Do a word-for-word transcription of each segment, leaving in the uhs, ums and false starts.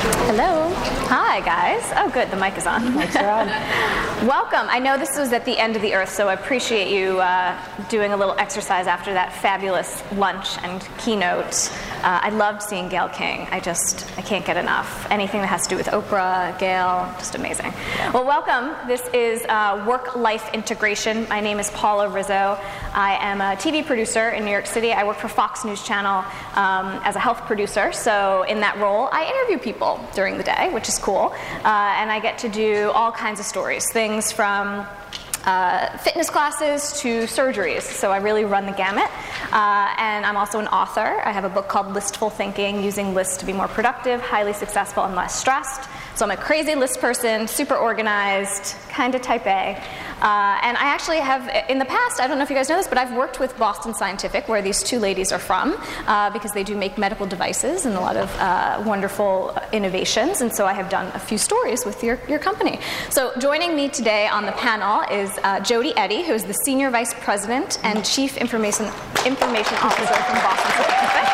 Hello. Hi, guys. Oh, good. The mic is on. Mics are on. Welcome. I know this was at the end of the earth, so I appreciate you uh, doing a little exercise after that fabulous lunch and keynote. Uh, I loved seeing Gayle King. I just, I can't get enough. Anything that has to do with Oprah, Gayle, just amazing. Well, welcome. This is uh, Work-Life Integration. My name is Paula Rizzo. I am a T V producer in New York City. I work for Fox News Channel um, as a health producer. So in that role, I interview people during the day, which is cool. Uh, and I get to do all kinds of stories, things from uh, fitness classes to surgeries. So I really run the gamut. Uh, and I'm also an author. I have a book called Listful Thinking, Using Lists to Be More Productive, Highly Successful, and Less Stressed. So I'm a crazy list person, super organized, kind of type A. Uh, and I actually have, in the past, I don't know if you guys know this, but I've worked with Boston Scientific, where these two ladies are from, uh, because they do make medical devices and a lot of uh, wonderful innovations. And so I have done a few stories with your, your company. So joining me today on the panel is uh, Jody Eddy, who is the Senior Vice President and Chief Information, Information Officer from Boston Scientific,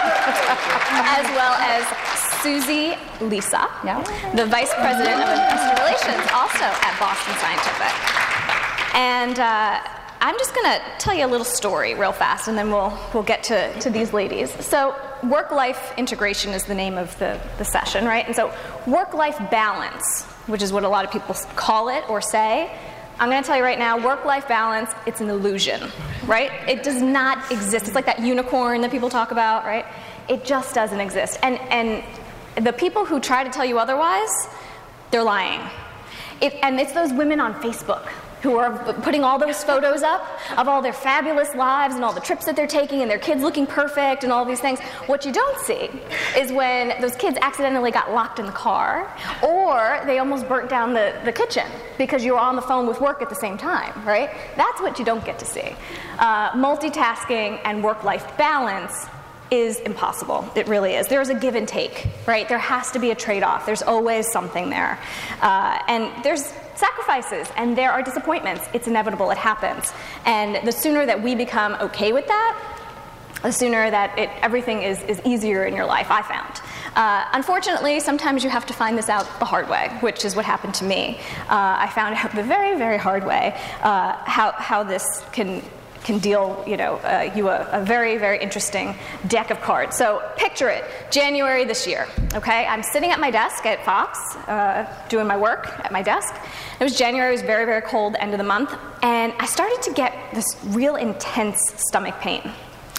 as well as Susie Lisa, yeah. the Vice President of Investor Relations, also at Boston Scientific. And uh, I'm just going to tell you a little story real fast, and then we'll we'll get to, to these ladies. So work-life integration is the name of the, the session, right? And so work-life balance, which is what a lot of people call it or say, I'm going to tell you right now, work-life balance, it's an illusion, right? It does not exist. It's like that unicorn that people talk about, right? It just doesn't exist. And and the people who try to tell you otherwise, they're lying. It, and it's those women on Facebook who are putting all those photos up of all their fabulous lives and all the trips that they're taking and their kids looking perfect and all these things. What you don't see is when those kids accidentally got locked in the car, or they almost burnt down the, the kitchen because you were on the phone with work at the same time, right? That's what you don't get to see. Uh, multitasking and work-life balance is impossible. It really is. There's a give and take, right? There has to be a trade-off. There's always something there. Uh, and there's sacrifices, and there are disappointments. It's inevitable. It happens. And the sooner that we become okay with that, the sooner that it, everything is, is easier in your life, I found. Uh, unfortunately, sometimes you have to find this out the hard way, which is what happened to me. Uh, I found out the very, very hard way uh, how, how this can can deal, you know, uh, you a, a very, very interesting deck of cards. So picture it, January this year, okay? I'm sitting at my desk at Fox, uh, doing my work at my desk. It was January, it was very, very cold, end of the month, and I started to get this real intense stomach pain.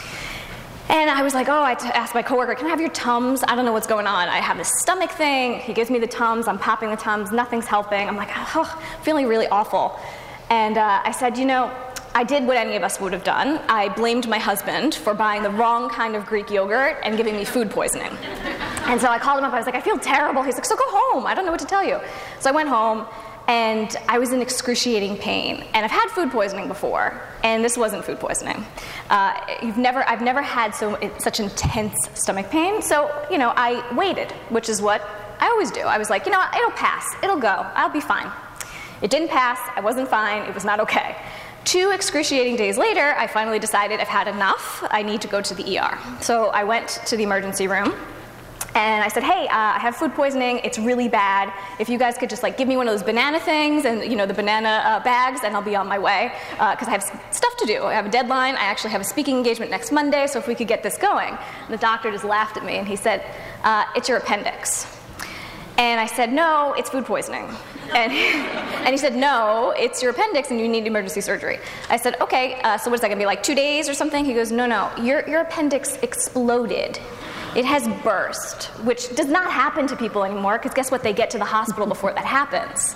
And I was like, oh, I t- asked my coworker, can I have your Tums? I don't know what's going on. I have this stomach thing. He gives me the Tums. I'm popping the Tums. Nothing's helping. I'm like, oh, feeling really awful. And uh, I said, you know, I did what any of us would have done. I blamed my husband for buying the wrong kind of Greek yogurt and giving me food poisoning. And so I called him up. I was like, I feel terrible. He's like, so go home. I don't know what to tell you. So I went home, and I was in excruciating pain. And I've had food poisoning before, and this wasn't food poisoning. Uh, you've never, I've never had so such intense stomach pain. So, you know, I waited, which is what I always do. I was like, you know what? It'll pass. It'll go. I'll be fine. It didn't pass. I wasn't fine. It was not okay. Two excruciating days later, I finally decided I've had enough. I need to go to the E R. So I went to the emergency room, and I said, hey, uh, I have food poisoning. It's really bad. If you guys could just like give me one of those banana things and, you know, the banana uh, bags, and I'll be on my way, because uh, I have stuff to do. I have a deadline. I actually have a speaking engagement next Monday, so if we could get this going. And the doctor just laughed at me, and he said, uh, it's your appendix. And I said, no, it's food poisoning. And, and he said, no, it's your appendix and you need emergency surgery. I said, okay, uh, so what is that going to be, like two days or something? He goes, no, no, your, your appendix exploded. It has burst, which does not happen to people anymore, because guess what? They get to the hospital before that happens.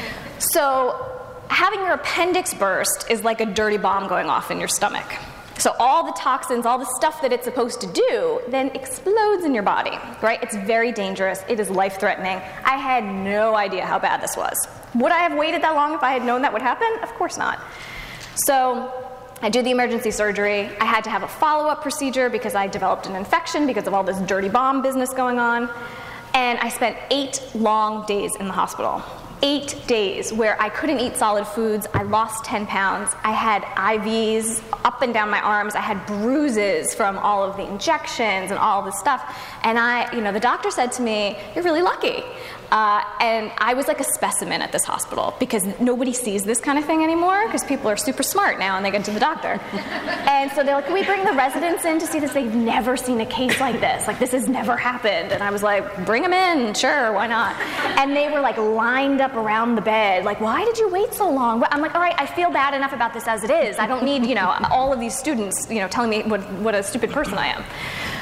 So having your appendix burst is like a dirty bomb going off in your stomach. So all the toxins, all the stuff that it's supposed to do, then explodes in your body, right? It's very dangerous. It is life-threatening. I had no idea how bad this was. Would I have waited that long if I had known that would happen? Of course not. So I do the emergency surgery. I had to have a follow-up procedure because I developed an infection because of all this dirty bomb business going on. And I spent eight long days in the hospital. eight days where I couldn't eat solid foods. I lost ten pounds. I had I Vs up and down my arms. I had bruises from all of the injections and all of this stuff. And I, you know, the doctor said to me, "You're really lucky." Uh, and I was like a specimen at this hospital because nobody sees this kind of thing anymore because people are super smart now and they get to the doctor. And so they're like, "Can we bring the residents in to see this?" They've never seen a case like this. Like, this has never happened. And I was like, "Bring them in, sure, why not?" And they were like lined up around the bed, like, "Why did you wait so long?" I'm like, "All right, I feel bad enough about this as it is. I don't need, you know, all of these students, you know, telling me what, what a stupid person I am."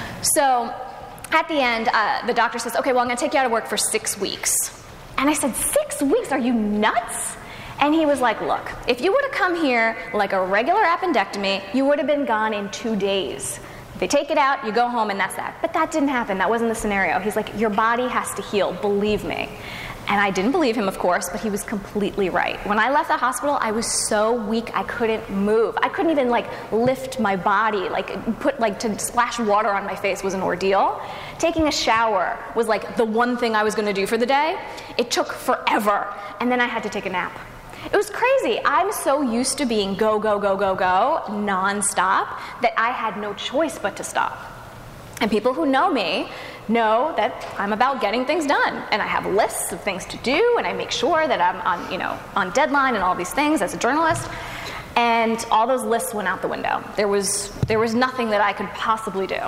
So at the end, uh, the doctor says, "Okay, well, I'm going to take you out of work for six weeks. And I said, "Six weeks? Are you nuts?" And he was like, "Look, if you would have come here like a regular appendectomy, you would have been gone in two days. They take it out, you go home, and that's that." But that didn't happen. That wasn't the scenario. He's like, "Your body has to heal, believe me." And I didn't believe him, of course, but he was completely right. When I left the hospital, I was so weak I couldn't move. I couldn't even like lift my body, like put like to splash water on my face was an ordeal. Taking a shower was like the one thing I was going to do for the day. It took forever, and then I had to take a nap. It was crazy. I'm so used to being go, go, go, go, go, nonstop, that I had no choice but to stop. And people who know me know that I'm about getting things done, and I have lists of things to do, and I make sure that I'm on, you know, on deadline and all these things as a journalist. And all those lists went out the window. There was there was nothing that I could possibly do,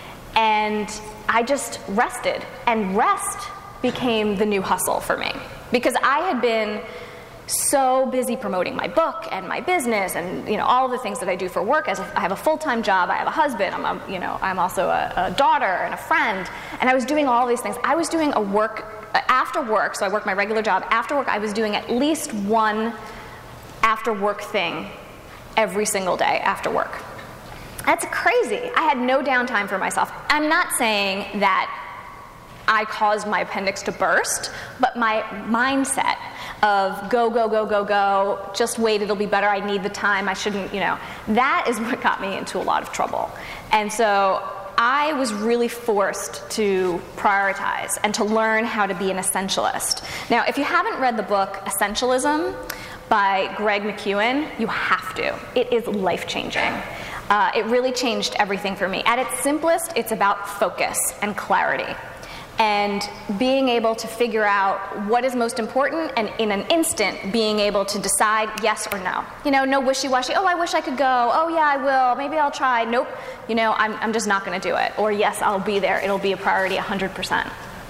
and I just rested. And rest became the new hustle for me because I had been so busy promoting my book and my business and, you know, all of the things that I do for work. As a, I have a full-time job, I have a husband, I'm a, you know, I'm also a, a daughter and a friend, and I was doing all of these things. I was doing a work after work, so I worked my regular job. After work, I was doing at least one after work thing every single day after work. That's crazy. I had no downtime for myself. I'm not saying that I caused my appendix to burst, but my mindset of go, go, go, go, go, just wait, it'll be better, I need the time, I shouldn't, you know, that is what got me into a lot of trouble. And so I was really forced to prioritize and to learn how to be an essentialist. Now, if you haven't read the book Essentialism by Greg McKeown, you have to. It is life-changing. Uh, it really changed everything for me. At its simplest, it's about focus and clarity, and being able to figure out what is most important, and in an instant being able to decide yes or no. You know, no wishy-washy, "Oh, I wish I could go. Oh, yeah, I will. Maybe I'll try." Nope. You know, I'm, I'm just not going to do it. Or yes, I'll be there. It'll be a priority one hundred percent.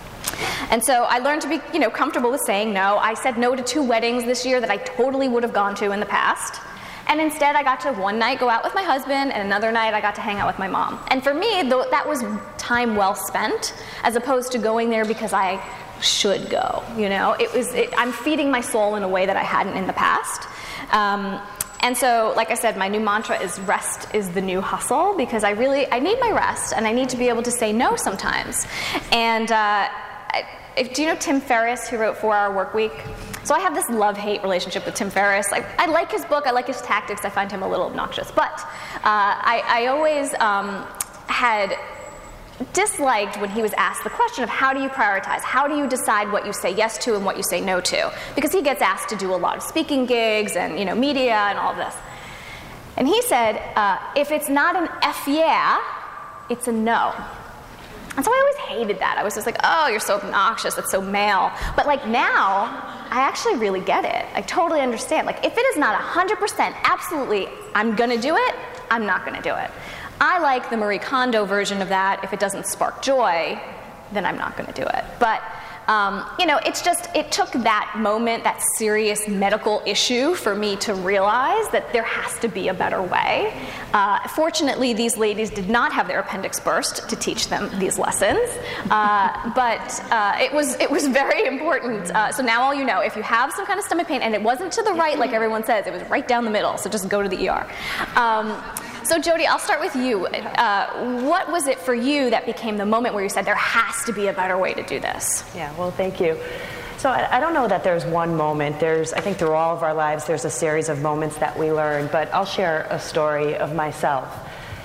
And so I learned to be, you know, comfortable with saying no. I said no to two weddings this year that I totally would have gone to in the past. And instead, I got to one night go out with my husband, and another night I got to hang out with my mom. And for me, though, that was time well spent, as opposed to going there because I should go. You know, it was. It, I'm feeding my soul in a way that I hadn't in the past. Um, and so, like I said, my new mantra is rest is the new hustle, because I really I need my rest, and I need to be able to say no sometimes. And uh, if, do you know Tim Ferriss, who wrote four hour Work Week? So I have this love-hate relationship with Tim Ferriss. I, I like his book, I like his tactics, I find him a little obnoxious. But uh, I, I always um, had disliked when he was asked the question of how do you prioritize? How do you decide what you say yes to and what you say no to? Because he gets asked to do a lot of speaking gigs and, you know, media and all of this. And he said, uh, if it's not an F yeah, it's a no. And so I always hated that. I was just like, oh, you're so obnoxious, that's so male. But like now, I actually really get it. I totally understand. Like if it is not one hundred percent absolutely, I'm gonna do it, I'm not gonna do it. I like the Marie Kondo version of that. If it doesn't spark joy, then I'm not gonna do it. But Um, you know, it's just, it took that moment, that serious medical issue, for me to realize that there has to be a better way. Uh, fortunately, these ladies did not have their appendix burst to teach them these lessons, uh, but uh, it was it was very important. Uh, so now all you know, if you have some kind of stomach pain, and it wasn't to the right like everyone says, it was right down the middle, so just go to the E R. Um, So Jody, I'll start with you. Uh, what was it for you that became the moment where you said there has to be a better way to do this? Yeah, well, thank you. So I, I don't know that there's one moment. There's, I think through all of our lives, there's a series of moments that we learn, but I'll share a story of myself.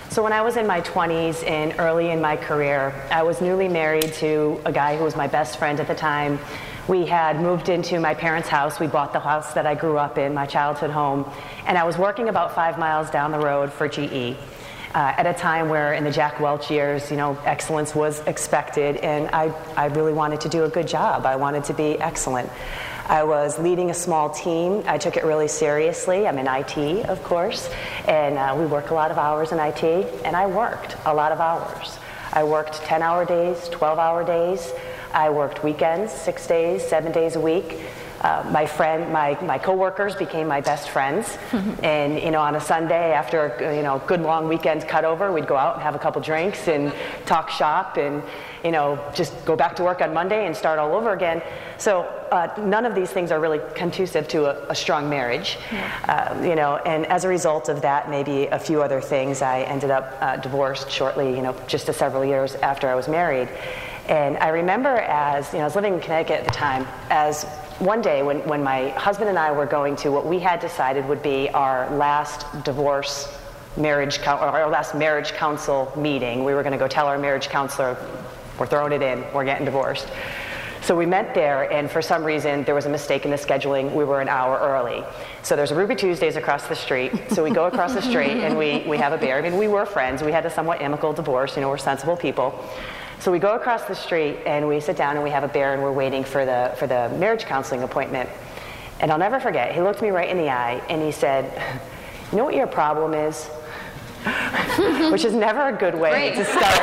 So when I was in my twenties and early in my career, I was newly married to a guy who was my best friend at the time. We had moved into my parents' house. We bought the house that I grew up in, my childhood home. And I was working about five miles down the road for G E uh, at a time where in the Jack Welch years, you know, excellence was expected. And I, I really wanted to do a good job. I wanted to be excellent. I was leading a small team. I took it really seriously. I'm in I T, of course, and uh, we work a lot of hours in I T, and I worked a lot of hours. I worked ten-hour days, twelve-hour days. I worked weekends, six days, seven days a week. Uh, my friend, my, my coworkers became my best friends, and you know, on a Sunday after you know good long weekend cut over, we'd go out and have a couple drinks and talk shop, and you know just go back to work on Monday and start all over again. So uh, none of these things are really conducive to a, a strong marriage, yeah. uh, you know. And as a result of that, maybe a few other things, I ended up uh, divorced shortly, you know, just a several years after I was married. And I remember as you know, I was living in Connecticut at the time, as one day when, when my husband and I were going to what we had decided would be our last divorce marriage, or our last marriage council meeting. We were going to go tell our marriage counselor, we're throwing it in, we're getting divorced. So we met there, and for some reason there was a mistake in the scheduling. We were an hour early. So there's a Ruby Tuesdays across the street. So we go across the street and we, we have a beer. I mean, we were friends. We had a somewhat amicable divorce. You know, we're sensible people. So we go across the street and we sit down and we have a beer and we're waiting for the for the marriage counseling appointment. And I'll never forget, he looked me right in the eye and he said, "You know what your problem is?" Which is never a good way Great. to start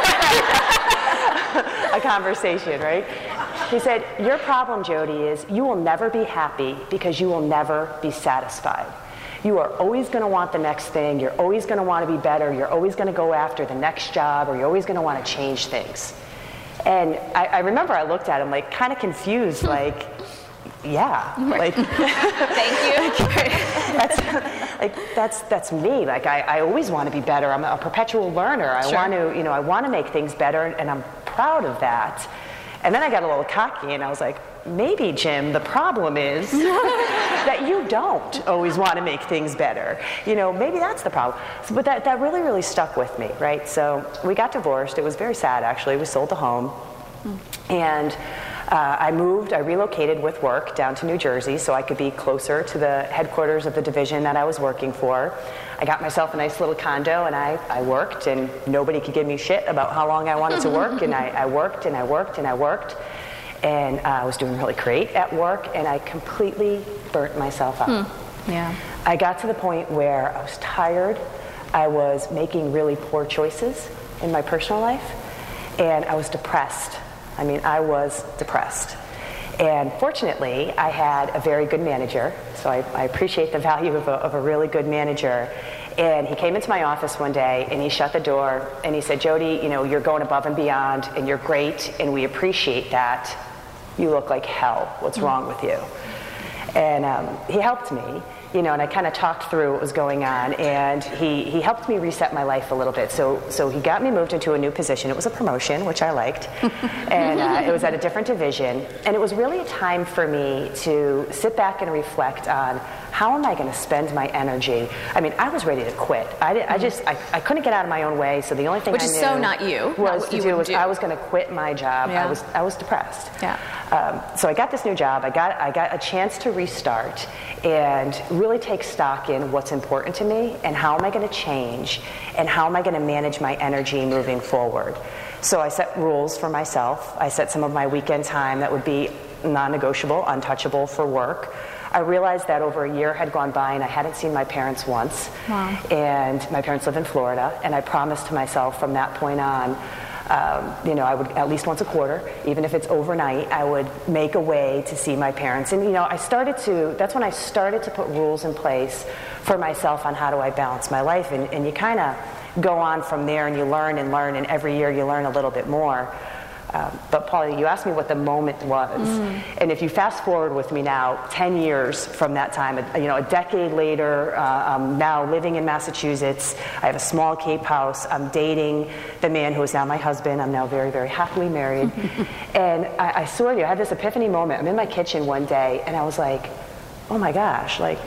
a conversation, right? He said, "Your problem, Jody, is you will never be happy because you will never be satisfied. You are always going to want the next thing. You're always going to want to be better. You're always going to go after the next job, or you're always going to want to change things." And I, I remember I looked at him like kind of confused, like, yeah, like, thank you. that's, like that's that's me. Like I, I always want to be better. I'm a perpetual learner. I Sure. want to, you know, I want to make things better, and I'm proud of that. And then I got a little cocky, and I was like, maybe, Jim, the problem is that you don't always want to make things better. You know, maybe that's the problem. So, but that, that really, really stuck with me, right? So we got divorced. It was very sad, actually. We sold the home. Mm. And uh, I moved, I relocated with work down to New Jersey so I could be closer to the headquarters of the division that I was working for. I got myself a nice little condo, and I, I worked, and nobody could give me shit about how long I wanted to work. And I, I worked, and I worked, and I worked. And uh, I was doing really great at work, and I completely burnt myself out. Hmm. Yeah. I got to the point where I was tired. I was making really poor choices in my personal life, and I was depressed. I mean, I was depressed. And fortunately, I had a very good manager, so I, I appreciate the value of a, of a really good manager. And he came into my office one day, and he shut the door, and he said, "Jody, you know, you're going above and beyond, and you're great, and we appreciate that. You look like hell. What's wrong with you?" And um, he helped me, you know, and I kind of talked through what was going on, and he, he helped me reset my life a little bit. So so he got me moved into a new position. It was a promotion, which I liked, and uh, it was at a different division. And it was really a time for me to sit back and reflect on, how am I going to spend my energy? I mean, I was ready to quit. I, did, I just, I, I couldn't get out of my own way, so the only thing Which I is knew so not you. was not what to you do would was do. I was going to quit my job. Yeah. I was I was depressed. Yeah. Um, so I got this new job. I got I got a chance to restart and really take stock in what's important to me and how am I going to change and how am I going to manage my energy moving forward. So I set rules for myself. I set some of my weekend time that would be non-negotiable, untouchable for work. I realized that over a year had gone by and I hadn't seen my parents once. Wow. And my parents live in Florida, and I promised to myself from that point on, um, you know, I would at least once a quarter, even if it's overnight, I would make a way to see my parents. And, you know, I started to, that's when I started to put rules in place for myself on how do I balance my life. And, and you kind of go on from there and you learn and learn, and every year you learn a little bit more. Um, but Paula, you asked me what the moment was, mm. and if you fast forward with me now, ten years from that time, you know, a decade later, uh, I'm now living in Massachusetts. I have a small Cape house. I'm dating the man who is now my husband. I'm now very, very happily married. And I, I swear to you, I had this epiphany moment. I'm in my kitchen one day, and I was like, oh my gosh, like,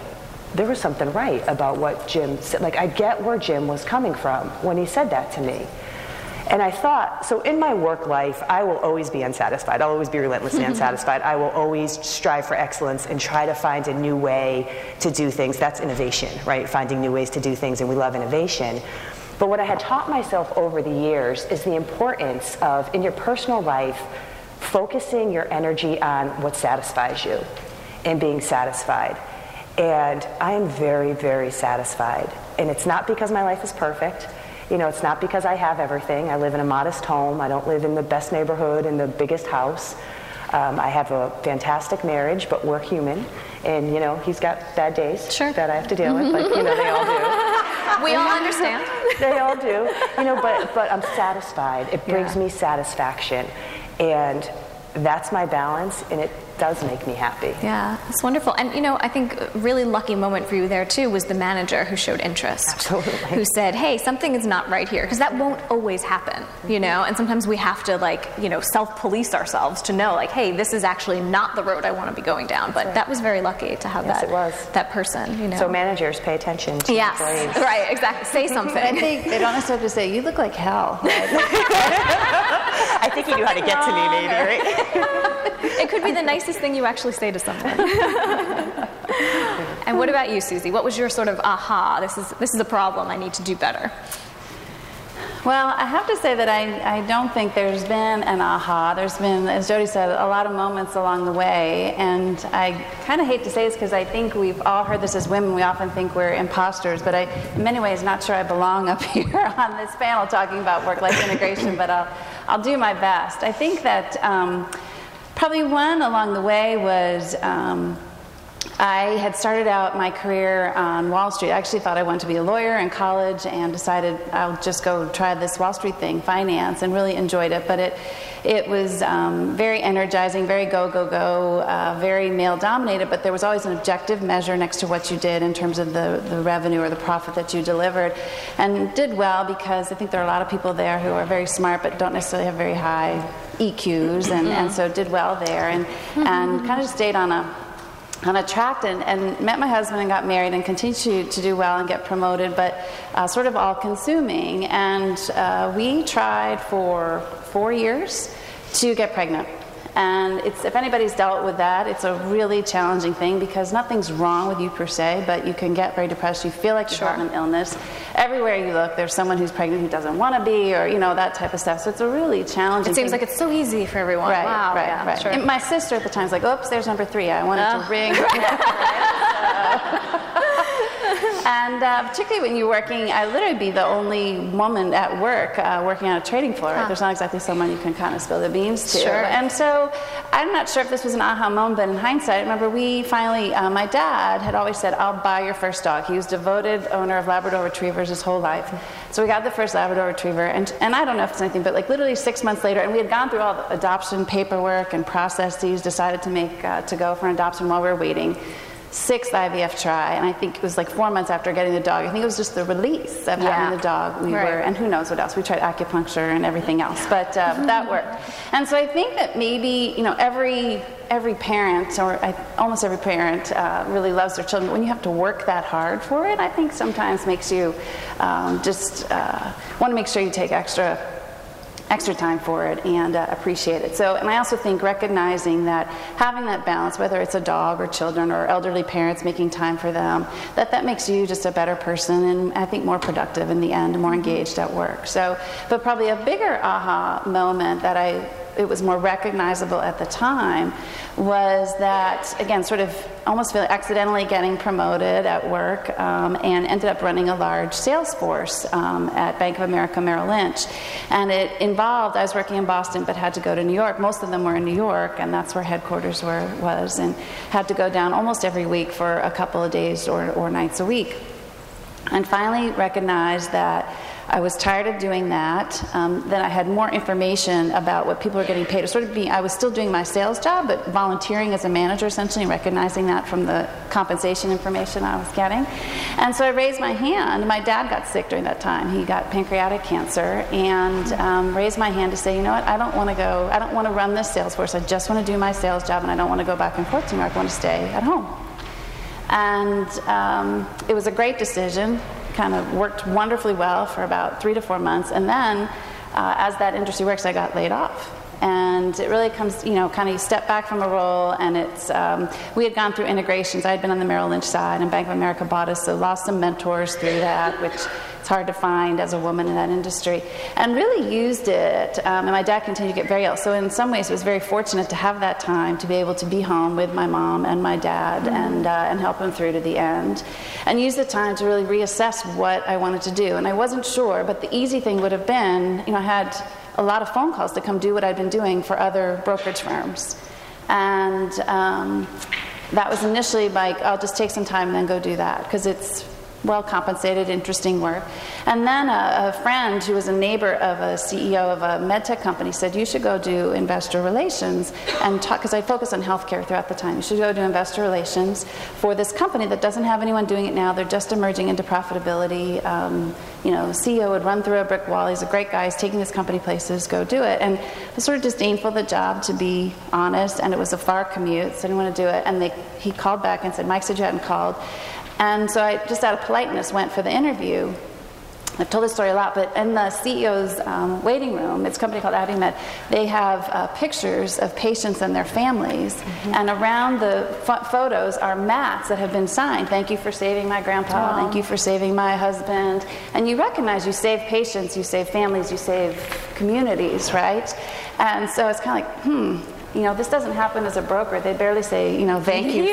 there was something right about what Jim said. Like, I get where Jim was coming from when he said that to me. And I thought, so in my work life, I will always be unsatisfied. I'll always be relentlessly unsatisfied. I will always strive for excellence and try to find a new way to do things. That's innovation, right? Finding new ways to do things, and we love innovation. But what I had taught myself over the years is the importance of, in your personal life, focusing your energy on what satisfies you and being satisfied. And I am very, very satisfied. And it's not because my life is perfect. You know, it's not because I have everything. I live in a modest home. I don't live in the best neighborhood in the biggest house. Um, I have a fantastic marriage, but we're human. And, you know, he's got bad days sure. that I have to deal with. Like, you know, they all do. We all understand. They all do. You know, but, but I'm satisfied. It brings yeah. me satisfaction. And that's my balance, and it does make me happy. Yeah, it's wonderful. And, you know, I think a really lucky moment for you there, too, was the manager who showed interest. Absolutely. Who said, hey, something is not right here. Because that won't always happen, you know? And sometimes we have to, like, you know, self-police ourselves to know, like, hey, this is actually not the road I want to be going down. But right. that was very lucky to have yes, that, it was. that person, you know? So managers, pay attention to yes. employees. Right, exactly. Say something. I think they don't necessarily have to say, you look like hell. I think he knew how to get to me, maybe, right? It could be the nicest thing you actually say to someone. And what about you, Susie? What was your sort of aha, this is this is a problem, I need to do better? Well, I have to say that I, I don't think there's been an aha. There's been, as Jody said, a lot of moments along the way. And I kind of hate to say this because I think we've all heard this as women. We often think we're imposters. But I, in many ways, not sure I belong up here on this panel talking about work-life integration. But I'll, I'll do my best. I think that um, probably one along the way was um, I had started out my career on Wall Street. I actually thought I wanted to be a lawyer in college and decided I'll just go try this Wall Street thing, finance, and really enjoyed it. But it it was um, very energizing, very go, go, go, uh, very male-dominated, but there was always an objective measure next to what you did in terms of the, the revenue or the profit that you delivered. And did well because I think there are a lot of people there who are very smart but don't necessarily have very high E Qs, and, and so did well there, and, and kind of just stayed on a on a track and, and met my husband and got married and continued to, to do well and get promoted, but uh, sort of all-consuming. And uh, we tried for four years to get pregnant. And it's, if anybody's dealt with that, it's a really challenging thing because nothing's wrong with you per se, but you can get very depressed. You feel like you're Sure. having an illness. Everywhere you look, there's someone who's pregnant who doesn't want to be, or, you know, that type of stuff. So it's a really challenging It seems thing. like it's so easy for everyone. Right, wow. right, yeah, right. Sure. And my sister at the time's like, oops, there's number three. I wanted Oh. to ring. And uh, particularly when you're working, I literally be the only woman at work uh, working on a trading floor. Right? Huh. There's not exactly someone you can kind of spill the beans to. Sure. And so I'm not sure if this was an aha moment, but in hindsight, I remember we finally, uh, my dad had always said, I'll buy your first dog. He was a devoted owner of Labrador Retrievers his whole life. So we got the first Labrador Retriever, and, and I don't know if it's anything, but like literally six months later, and we had gone through all the adoption paperwork and processes, decided to make, uh, to go for an adoption while we were waiting. Sixth I V F try, and I think it was like four months after getting the dog. I think it was just the release of Yeah. having the dog. We Right. were, and who knows what else. We tried acupuncture and everything else, but uh, that worked. And so I think that maybe, you know, every every parent, or I, almost every parent, uh, really loves their children. But when you have to work that hard for it, I think sometimes makes you um, just uh, want to make sure you take extra. extra time for it and uh, appreciate it. So, and I also think recognizing that having that balance, whether it's a dog or children or elderly parents, making time for them, that that makes you just a better person and I think more productive in the end, more engaged at work. So, but probably a bigger aha moment that I, it was more recognizable at the time was that, again, sort of almost feel accidentally getting promoted at work um, and ended up running a large sales force um, at Bank of America Merrill Lynch. And it involved, I was working in Boston but had to go to New York. Most of them were in New York, and that's where headquarters were, was, and had to go down almost every week for a couple of days or, or nights a week. And finally recognized that I was tired of doing that. Um, then I had more information about what people were getting paid. It was sort of being, I was still doing my sales job, but volunteering as a manager, essentially, and recognizing that from the compensation information I was getting. And so I raised my hand. My dad got sick during that time. He got pancreatic cancer, and um, raised my hand to say, you know what, I don't want to go, I don't want to run this sales force. I just want to do my sales job, and I don't want to go back and forth to New York. I want to stay at home. And um, it was a great decision, kind of worked wonderfully well for about three to four months. And then, uh, as that industry works, I got laid off. And it really comes, you know, kind of you step back from a role, and it's, um, we had gone through integrations. I had been on the Merrill Lynch side, and Bank of America bought us, so lost some mentors through that, which it's hard to find as a woman in that industry, and really used it. Um, and my dad continued to get very ill. So in some ways, it was very fortunate to have that time to be able to be home with my mom and my dad, mm-hmm. and, uh, and help him through to the end, and use the time to really reassess what I wanted to do. And I wasn't sure, but the easy thing would have been, you know, I had a lot of phone calls to come do what I'd been doing for other brokerage firms. And um, that was initially like, I'll just take some time and then go do that, because it's well compensated, interesting work. And then a, a friend who was a neighbor of a C E O of a med tech company said, you should go do investor relations and talk, because I focused on healthcare throughout the time. You should go do investor relations for this company that doesn't have anyone doing it now. They're just emerging into profitability. Um, you know, the C E O would run through a brick wall. He's a great guy. He's taking this company places. Go do it. And I was sort of disdainful of the job, to be honest, and it was a far commute, so I didn't want to do it. And they, he called back and said, Mike said you hadn't called. And so I, just out of politeness, went for the interview. I've told this story a lot, but in the C E O's um, waiting room, it's a company called Abiomed, they have uh, pictures of patients and their families, mm-hmm. and around the f- photos are mats that have been signed. Thank you for saving my grandpa, oh. Thank you for saving my husband. And you recognize you save patients, you save families, you save communities, right? And so it's kind of like, hmm, you know, this doesn't happen as a broker. They barely say, you know, thank you yeah.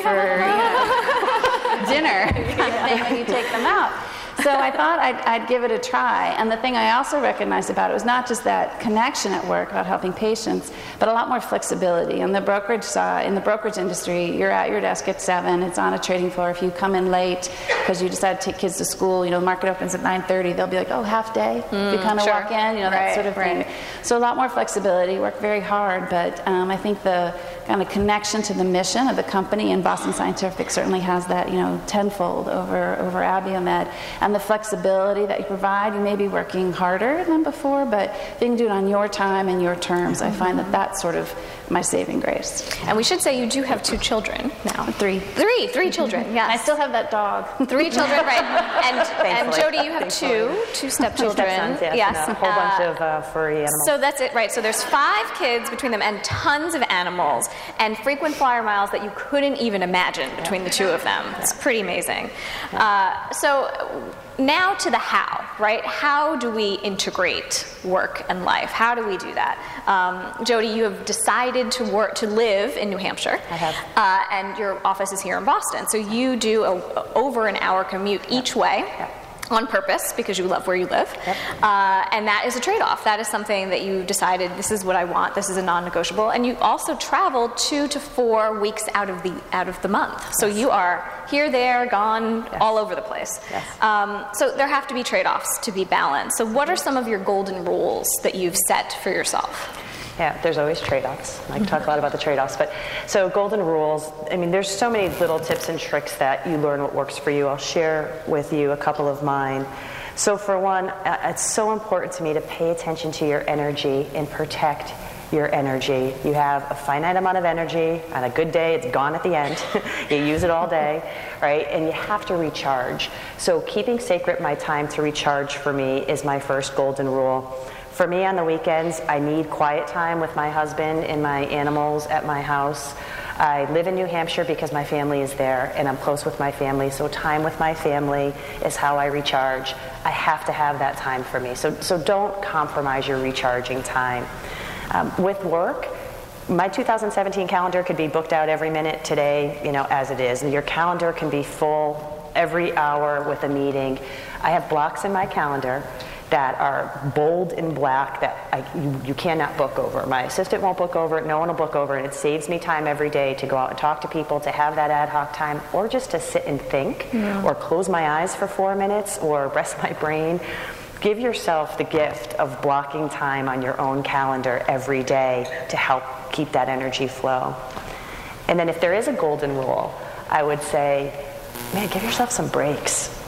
for, you know, dinner kind of thing when you take them out. So I thought I'd, I'd give it a try. And the thing I also recognized about it was not just that connection at work about helping patients, but a lot more flexibility. In the brokerage side, in the brokerage industry, you're at your desk at seven. It's on a trading floor. If you come in late because you decide to take kids to school, you know, the market opens at nine thirty. They'll be like, oh, half day. Mm, you kind of sure. walk in, you know, that right, sort of thing. Right. So a lot more flexibility. Work very hard, but um, I think the kind of connection to the mission of the company, and Boston Scientific certainly has that, you know, tenfold over over Abiomed. And the flexibility that you provide, you may be working harder than before, but if you can do it on your time and your terms, I find that that's sort of my saving grace. And we should say you do have two children now. Three. Three, three children, yes. I still have that dog. Three children, right. And, and Jody, you have two, two stepchildren. Stepsons, yes, yes. And a whole uh, bunch of uh, furry animals. So that's it, right. So there's five kids between them and tons of animals and frequent flyer miles that you couldn't even imagine between the two of them. It's pretty amazing. Uh, so now to the how, right? How do we integrate work and life? How do we do that? Um, Jody, you have decided to work to live in New Hampshire. I have. Uh, and your office is here in Boston. So you do a, a over an hour commute yep. each way. Yep. On purpose, because you love where you live. Yep. Uh, and that is a trade-off. That is something that you decided, this is what I want, this is a non-negotiable. And you also travel two to four weeks out of the out of the month. So yes. you are here, there, gone, yes. all over the place. Yes. Um, so there have to be trade-offs to be balanced. So what are some of your golden rules that you've set for yourself? Yeah, there's always trade-offs. I can talk a lot about the trade-offs. But so golden rules, I mean, there's so many little tips and tricks that you learn what works for you. I'll share with you a couple of mine. So for one, it's so important to me to pay attention to your energy and protect your energy. You have a finite amount of energy. On a good day, it's gone at the end. You use it all day, right? And you have to recharge. So keeping sacred my time to recharge for me is my first golden rule. For me, on the weekends, I need quiet time with my husband and my animals at my house. I live in New Hampshire because my family is there, and I'm close with my family, so time with my family is how I recharge. I have to have that time for me, so, so don't compromise your recharging time. Um, with work, my two thousand seventeen calendar could be booked out every minute today, you know, as it is. And your calendar can be full every hour with a meeting. I have blocks in my calendar that are bold in black that I, you, you cannot book over. My assistant won't book over it, no one will book over it. It saves me time every day to go out and talk to people, to have that ad hoc time, or just to sit and think, yeah. or close my eyes for four minutes, or rest my brain. Give yourself the gift of blocking time on your own calendar every day to help keep that energy flow. And then if there is a golden rule, I would say, man, give yourself some breaks.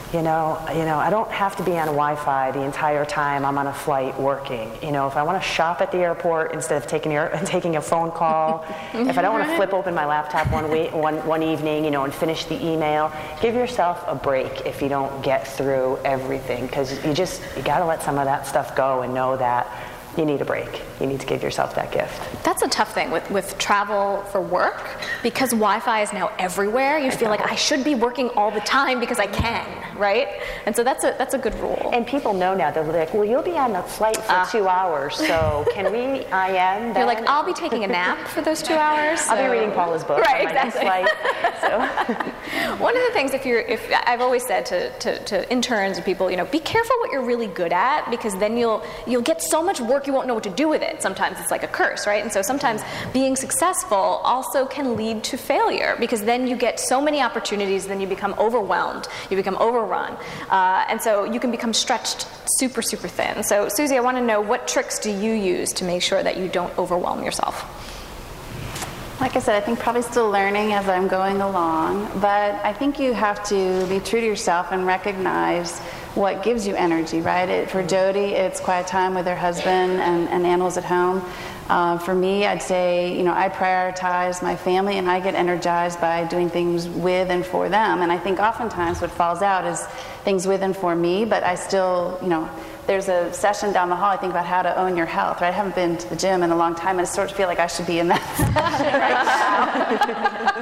You know, you know, I don't have to be on Wi-Fi the entire time I'm on a flight working. You know, if I want to shop at the airport instead of taking air, taking a phone call, if I don't want to flip open my laptop one week, one one evening, you know, and finish the email, give yourself a break if you don't get through everything, because you just you got to let some of that stuff go and know that you need a break. You need to give yourself that gift. That's a tough thing with, with travel for work, because Wi-Fi is now everywhere. You feel like I should be working all the time because I can, right? And so that's a that's a good rule. And people know now. They're like, well, you'll be on the flight for uh, two hours, so can we I M? You're like, I'll be taking a nap for those two hours. So. I'll be reading Paula's book right, on my exactly. next flight. So. One of the things, if you're, if I've always said to, to, to interns and people, you know, be careful what you're really good at, because then you'll you'll get so much work you won't know what to do with it. Sometimes it's like a curse, right? And so sometimes being successful also can lead to failure, because then you get so many opportunities, then you become overwhelmed, you become overrun, uh, and so you can become stretched super, super thin. So Susie, I want to know, what tricks do you use to make sure that you don't overwhelm yourself? Like I said, I think probably still learning as I'm going along, but I think you have to be true to yourself and recognize what gives you energy, right? It, for Jody, it's quiet time with her husband and, and animals at home. Uh, for me, I'd say, you know, I prioritize my family, and I get energized by doing things with and for them. And I think oftentimes what falls out is things with and for me, but I still, you know, there's a session down the hall, I think, about how to own your health, right? I haven't been to the gym in a long time, and I sort of feel like I should be in that session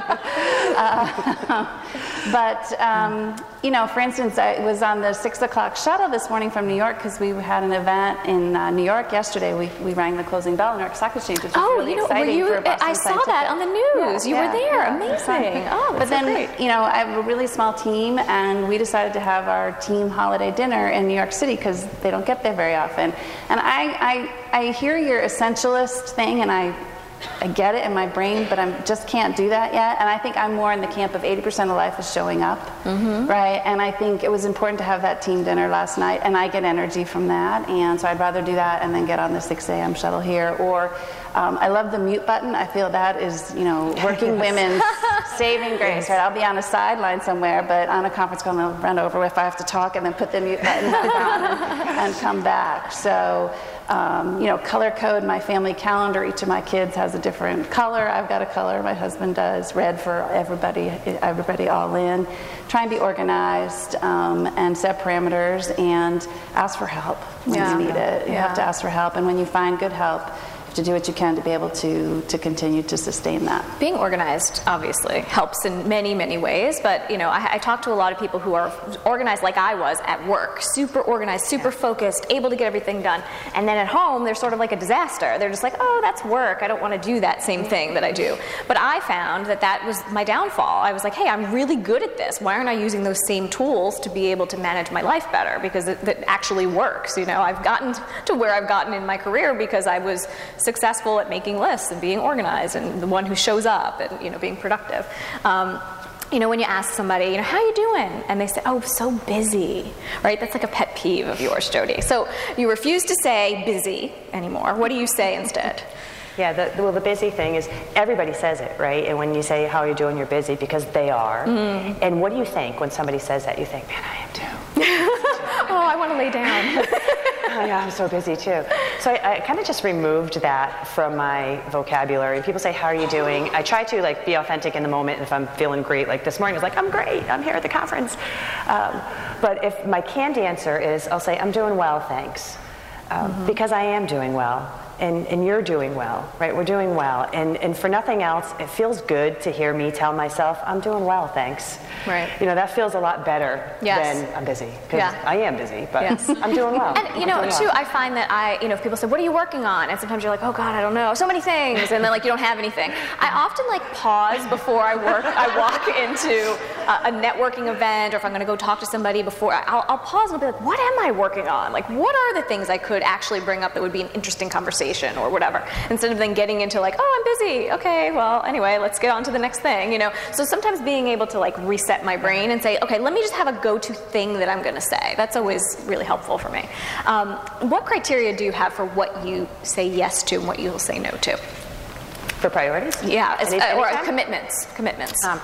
right now. uh, but, um, you know, for instance, I was on the six o'clock shuttle this morning from New York, because we had an event in uh, New York yesterday. We, we rang the closing bell in New York Stock Exchange, which was oh, really you know, exciting were you, for Boston I saw Scientific. that on the news. Yeah, you yeah, were there. yeah, Amazing. Oh, but then, so great. you know, I have a really small team, and we decided to have our team holiday dinner in New York City, because they don't get there very often. And I, I, I hear your essentialist thing, and I, I get it in my brain, but I just can't do that yet. And I think I'm more in the camp of eighty percent of life is showing up, mm-hmm. right? And I think it was important to have that team dinner last night, and I get energy from that. And so I'd rather do that and then get on the six a.m. shuttle here. Or um, I love the mute button. I feel that is, you know, working women's saving grace, right? I'll be on a sideline somewhere, but on a conference call, I'll run over if I have to talk, and then put the mute button back on and, and come back. So, um, you know, color code my family calendar. Each of my kids has a different color. I've got a color. My husband does. Red for everybody, everybody all in. Try and be organized, um, and set parameters, and ask for help when yeah. you need it. You yeah. have to ask for help, and when you find good help, to do what you can to be able to to continue to sustain that. Being organized obviously helps in many, many ways, but you know, I, I talk to a lot of people who are organized like I was at work, super organized, super focused, able to get everything done, and then at home they're sort of like a disaster. They're just like, oh, that's work, I don't want to do that same thing that I do. But I found that that was my downfall. I was like, hey, I'm really good at this. Why aren't I using those same tools to be able to manage my life better? Because it, it actually works. You know, I've gotten to where I've gotten in my career because I was successful at making lists and being organized and the one who shows up and, you know, being productive. Um, you know, when you ask somebody, you know, how you doing? And they say, oh, so busy, right? That's like a pet peeve of yours, Jody. So you refuse to say busy anymore. What do you say instead? Yeah, the, well, the busy thing is everybody says it, right? And when you say how are you doing, you're busy, because they are. Mm. And what do you think when somebody says that? You think, man, I am too. Oh, I want to lay down. Oh, yeah, I'm so busy too. So I, I kind of just removed that from my vocabulary. People say, how are you doing? I try to like be authentic in the moment. If I'm feeling great, like this morning I was like, I'm great, I'm here at the conference. Um, but if my canned answer is, I'll say, I'm doing well, thanks. Um, mm-hmm. Because I am doing well. And, and you're doing well, right? We're doing well. And, and for nothing else, it feels good to hear me tell myself, I'm doing well, thanks. Right. You know, that feels a lot better yes. than I'm busy. Because yeah. I am busy, but yes. I'm doing well. And, you know, too, well. I find that I, you know, if people say, what are you working on? And sometimes you're like, oh, God, I don't know. So many things. And then, like, you don't have anything. I often, like, pause before I work. I walk into a, a networking event, or if I'm going to go talk to somebody before, I'll, I'll pause and I'll be like, what am I working on? Like, what are the things I could actually bring up that would be an interesting conversation or whatever? Instead of then getting into like, oh, I'm busy. Okay, well, anyway, let's get on to the next thing, you know. So sometimes being able to like reset my brain and say, okay, let me just have a go-to thing that I'm going to say. That's always really helpful for me. Um, what criteria do you have for what you say yes to and what you will say no to? For priorities? Yeah, Any, uh, or anytime? commitments. Commitments. Um,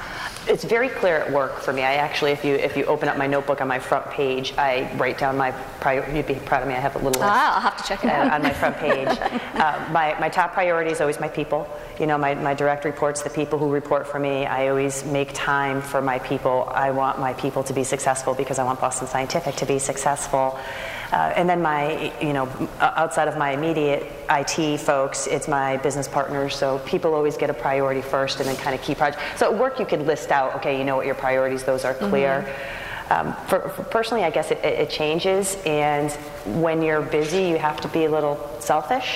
it's very clear at work for me. I actually, if you if you open up my notebook on my front page, I write down my priority. You'd be proud of me. I have a little list. Ah, I'll have to check it out. Uh, on my front page. uh, my, my top priority is always my people. You know, my, my direct reports, the people who report for me, I always make time for my people. I want my people to be successful because I want Boston Scientific to be successful. Uh, and then my, you know, outside of my immediate I T folks, it's my business partners. So people always get a priority first and then kind of key projects. So at work you could list out, okay, you know what your priorities, those are clear. Mm-hmm. Um, for, for personally, I guess it, it changes. And when you're busy, you have to be a little selfish.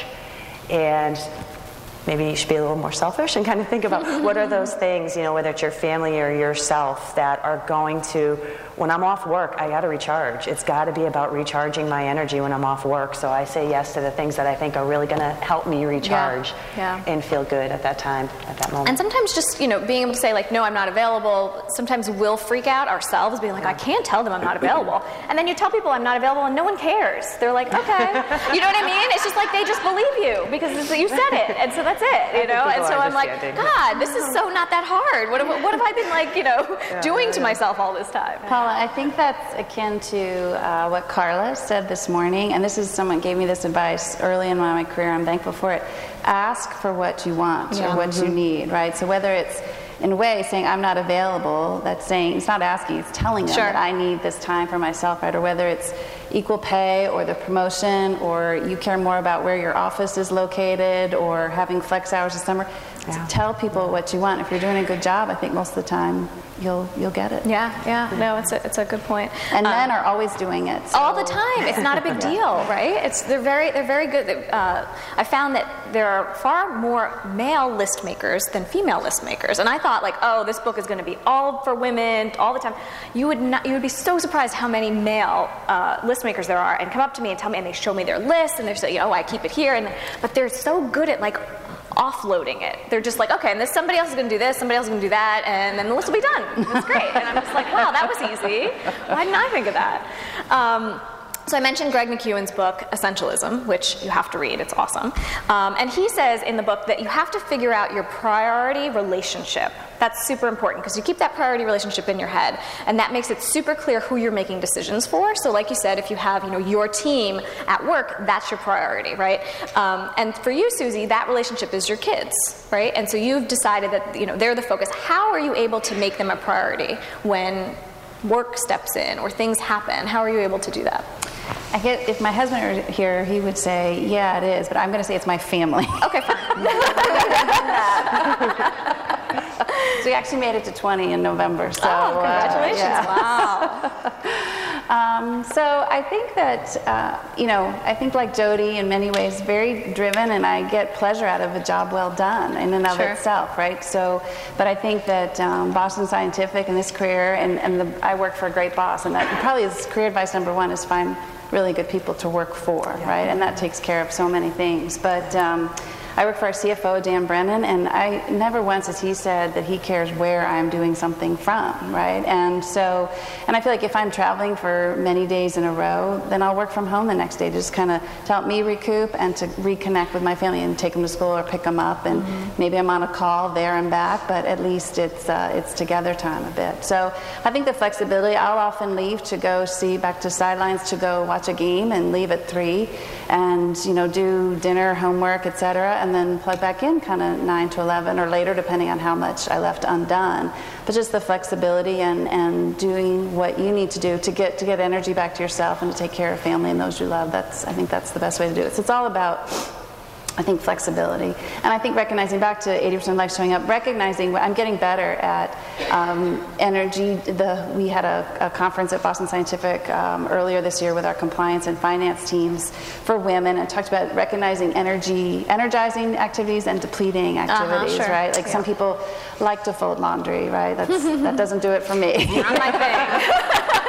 And maybe you should be a little more selfish and kind of think about what are those things, you know, whether it's your family or yourself, that are going to, when I'm off work, I got to recharge. It's got to be about recharging my energy when I'm off work. So I say yes to the things that I think are really going to help me recharge yeah. Yeah. and feel good at that time, at that moment. And sometimes just, you know, being able to say, like, no, I'm not available, sometimes we'll freak out ourselves, being like, I can't tell them I'm not available. And then you tell people I'm not available and no one cares. They're like, okay. You know what I mean? It's just like they just believe you because you said it. And so that's it, you know? And so I'm like, God, this is so not that hard. What have, what have I been, like, you know, yeah, doing to myself all this time? Paula, I think that's akin to uh, what Carla said this morning, and this is someone gave me this advice early in my career. I'm thankful for it. Ask for what you want yeah. or what mm-hmm. you need, right? So whether it's in a way saying I'm not available, that's saying, it's not asking, it's telling them sure. that I need this time for myself, right? Or whether it's equal pay or the promotion, or you care more about where your office is located, or having flex hours this summer. Yeah. So tell people what you want. If you're doing a good job, I think most of the time you'll you'll get it. Yeah, yeah. No, it's a it's a good point. And um, men are always doing it. So. All the time. It's not a big deal, right? It's they're very they're very good. Uh, I found that there are far more male list makers than female list makers, and I thought like, oh, this book is going to be all for women all the time. You would not. You would be so surprised how many male uh, list makers there are, and come up to me and tell me, and they show me their list, and they're saying, oh, I keep it here, and but they're so good at like offloading it. They're just like, okay, and this somebody else is going to do this, somebody else is going to do that, and then the list will be done. That's great. And I'm just like, wow, that was easy. Why didn't I think of that? Um, So I mentioned Greg McKeown's book, Essentialism, which you have to read. It's awesome. Um, and he says in the book that you have to figure out your priority relationship. That's super important because you keep that priority relationship in your head, and that makes it super clear who you're making decisions for. So like you said, if you have, you know, your team at work, that's your priority, right? Um, and for you, Susie, that relationship is your kids, right? And so you've decided that, you know, they're the focus. How are you able to make them a priority when work steps in or things happen? How are you able to do that? I get, if my husband were here, he would say, yeah, it is, but I'm going to say it's my family. Okay, fine. So we actually made it to twenty in November. So, oh, congratulations. Uh, yeah. Wow. um, so I think that, uh, you know, I think like Jody in many ways, very driven, and I get pleasure out of a job well done in and of sure. itself, right? So, but I think that um, Boston Scientific and this career, and, and the, I work for a great boss, and that probably is career advice number one is find really good people to work for, yeah. right? And that takes care of so many things. But um, I work for our C F O, Dan Brennan, and I never once has he said that he cares where I'm doing something from, right? And so, and I feel like if I'm traveling for many days in a row, then I'll work from home the next day to just kind of to help me recoup and to reconnect with my family and take them to school or pick them up, and mm-hmm. maybe I'm on a call there and back, but at least it's uh, it's together time a bit. So I think the flexibility, I'll often leave to go see back to sidelines to go watch a game and leave at three, and you know do dinner, homework, et cetera, and then plug back in kind of nine to eleven or later, depending on how much I left undone. But just the flexibility and, and doing what you need to do to get to get energy back to yourself and to take care of family and those you love. That's I think that's the best way to do it. So it's all about, I think, flexibility. And I think recognizing, back to eighty percent of life showing up, recognizing I'm getting better at um, energy. The, we had a, a conference at Boston Scientific um, earlier this year with our compliance and finance teams for women, and talked about recognizing energy, energizing activities and depleting activities, uh-huh, sure. right? Like yeah. some people like to fold laundry, right? That's, that doesn't do it for me. Not my thing.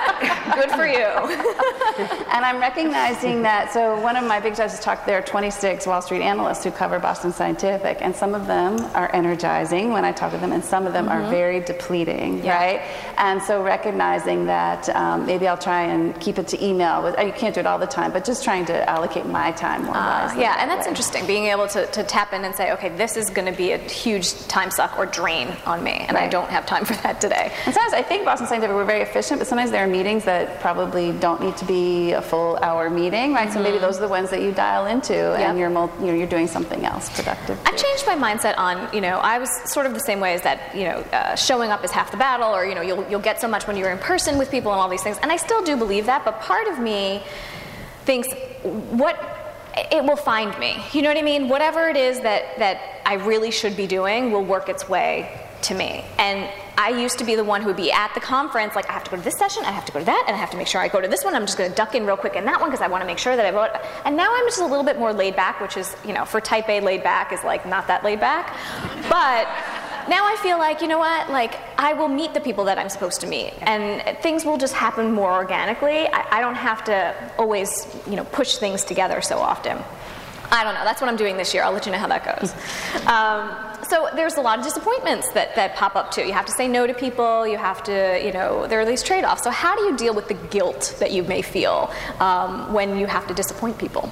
Good for you. And I'm recognizing that, so one of my big judges talked, there are twenty-six Wall Street analysts who cover Boston Scientific, and some of them are energizing when I talk to them, and some of them mm-hmm. are very depleting, yeah. right? And so recognizing that um, maybe I'll try and keep it to email. With, you can't do it all the time, but just trying to allocate my time more uh, wisely. Yeah, and that's way. interesting, being able to, to tap in and say, okay, this is going to be a huge time suck or drain on me, and right. I don't have time for that today. And sometimes I think Boston Scientific, we're very efficient, but sometimes there are meetings that probably don't need to be a full hour meeting, right? Mm-hmm. So maybe those are the ones that you dial into, yep. and you're, multi, you know, you're doing something else productive. I changed my mindset on, you know, I was sort of the same way as that, you know, uh, showing up is half the battle, or, you know, you'll, you'll get so much when you're in person with people and all these things. And I still do believe that, but part of me thinks, what, it will find me. You know what I mean? Whatever it is that, that I really should be doing will work its way to me. And I used to be the one who would be at the conference, like, I have to go to this session, I have to go to that, and I have to make sure I go to this one. I'm just going to duck in real quick in that one because I want to make sure that I vote. And now I'm just a little bit more laid back, which is, you know, for type A laid back is like not that laid back. But now I feel like, you know what, like, I will meet the people that I'm supposed to meet, and things will just happen more organically. I, I don't have to always, you know, push things together so often. I don't know. That's what I'm doing this year. I'll let you know how that goes. Um, so there's a lot of disappointments that, that pop up too. You have to say no to people. You have to, you know, there are these trade-offs. So how do you deal with the guilt that you may feel um, when you have to disappoint people?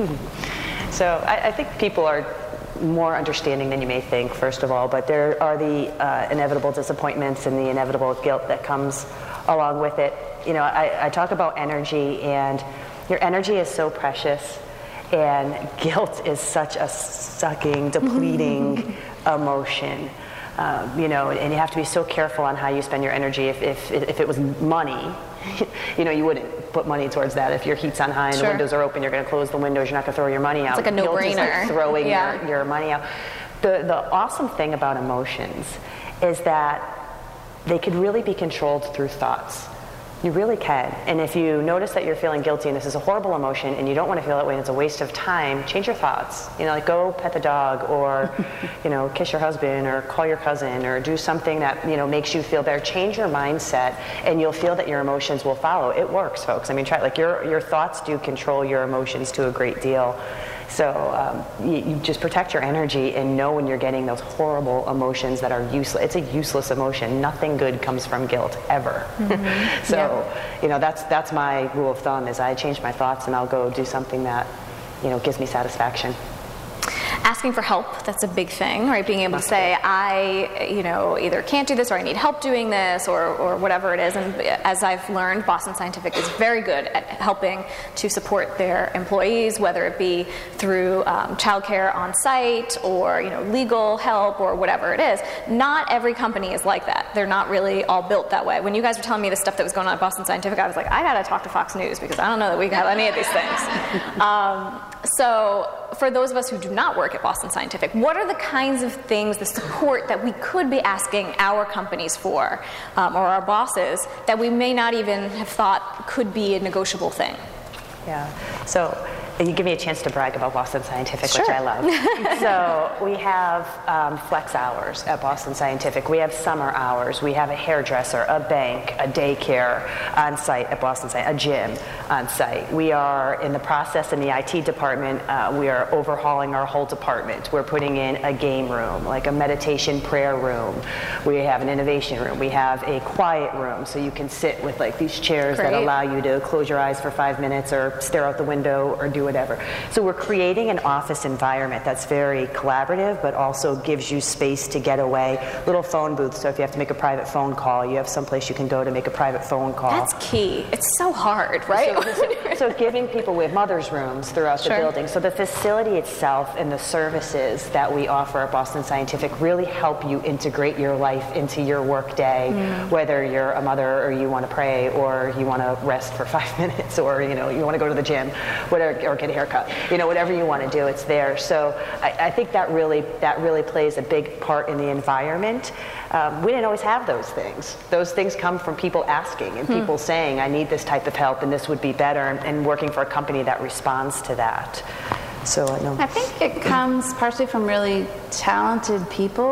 So I, I think people are more understanding than you may think, first of all, but there are the uh, inevitable disappointments and the inevitable guilt that comes along with it. You know, I, I talk about energy, and your energy is so precious. And guilt is such a sucking, depleting emotion, um, you know, and you have to be so careful on how you spend your energy. If, if, if it was money, you know, you wouldn't put money towards that. If your heat's on high and sure. the windows are open, you're going to close the windows, you're not going to throw your money out. It's like a no-brainer. Guilt is like throwing yeah. your, your money out. The, the awesome thing about emotions is that they could really be controlled through thoughts. You really can. And if you notice that you're feeling guilty and this is a horrible emotion and you don't want to feel that way and it's a waste of time, change your thoughts. You know, like go pet the dog, or, you know, kiss your husband, or call your cousin, or do something that, you know, makes you feel better. Change your mindset and you'll feel that your emotions will follow. It works, folks. I mean, try, like your, your thoughts do control your emotions to a great deal. So um, you, you just protect your energy and know when you're getting those horrible emotions that are useless. It's a useless emotion. Nothing good comes from guilt, ever. Mm-hmm. So, yeah. you know, that's that's my rule of thumb, is I change my thoughts and I'll go do something that, you know, gives me satisfaction. Asking for help, that's a big thing, right? Being able to say, I, you know, either can't do this, or I need help doing this, or, or whatever it is. And as I've learned, Boston Scientific is very good at helping to support their employees, whether it be through um, childcare on site, or, you know, legal help, or whatever it is. Not every company is like that. They're not really all built that way. When you guys were telling me the stuff that was going on at Boston Scientific, I was like, I gotta talk to Fox News, because I don't know that we have any of these things. Um, so for those of us who do not work at Boston Scientific, what are the kinds of things, the support that we could be asking our companies for, um, or our bosses, that we may not even have thought could be a negotiable thing? Yeah. So you give me a chance to brag about Boston Scientific, sure. which I love. So we have um, flex hours at Boston Scientific. We have summer hours. We have a hairdresser, a bank, a daycare on site at Boston Scientific, a gym on site. We are in the process in the I T department. Uh, we are overhauling our whole department. We're putting in a game room, like a meditation prayer room. We have an innovation room. We have a quiet room, so you can sit with like these chairs Great. that allow you to close your eyes for five minutes or stare out the window or do whatever. So we're creating an office environment that's very collaborative, but also gives you space to get away. Little phone booths, so if you have to make a private phone call, you have someplace you can go to make a private phone call. That's key. It's so hard, right? So, so giving people, we have mother's rooms throughout Sure. the building. So the facility itself and the services that we offer at Boston Scientific really help you integrate your life into your work day, mm. whether you're a mother or you want to pray or you want to rest for five minutes or, you know, you want to go to the gym, whatever, or get a haircut. You know, whatever you want to do, it's there. So I, I think that really that really plays a big part in the environment. Um, we didn't always have those things. Those things come from people asking and hmm. people saying, I need this type of help and this would be better, and, and working for a company that responds to that. So I know. I think it comes partially from really talented people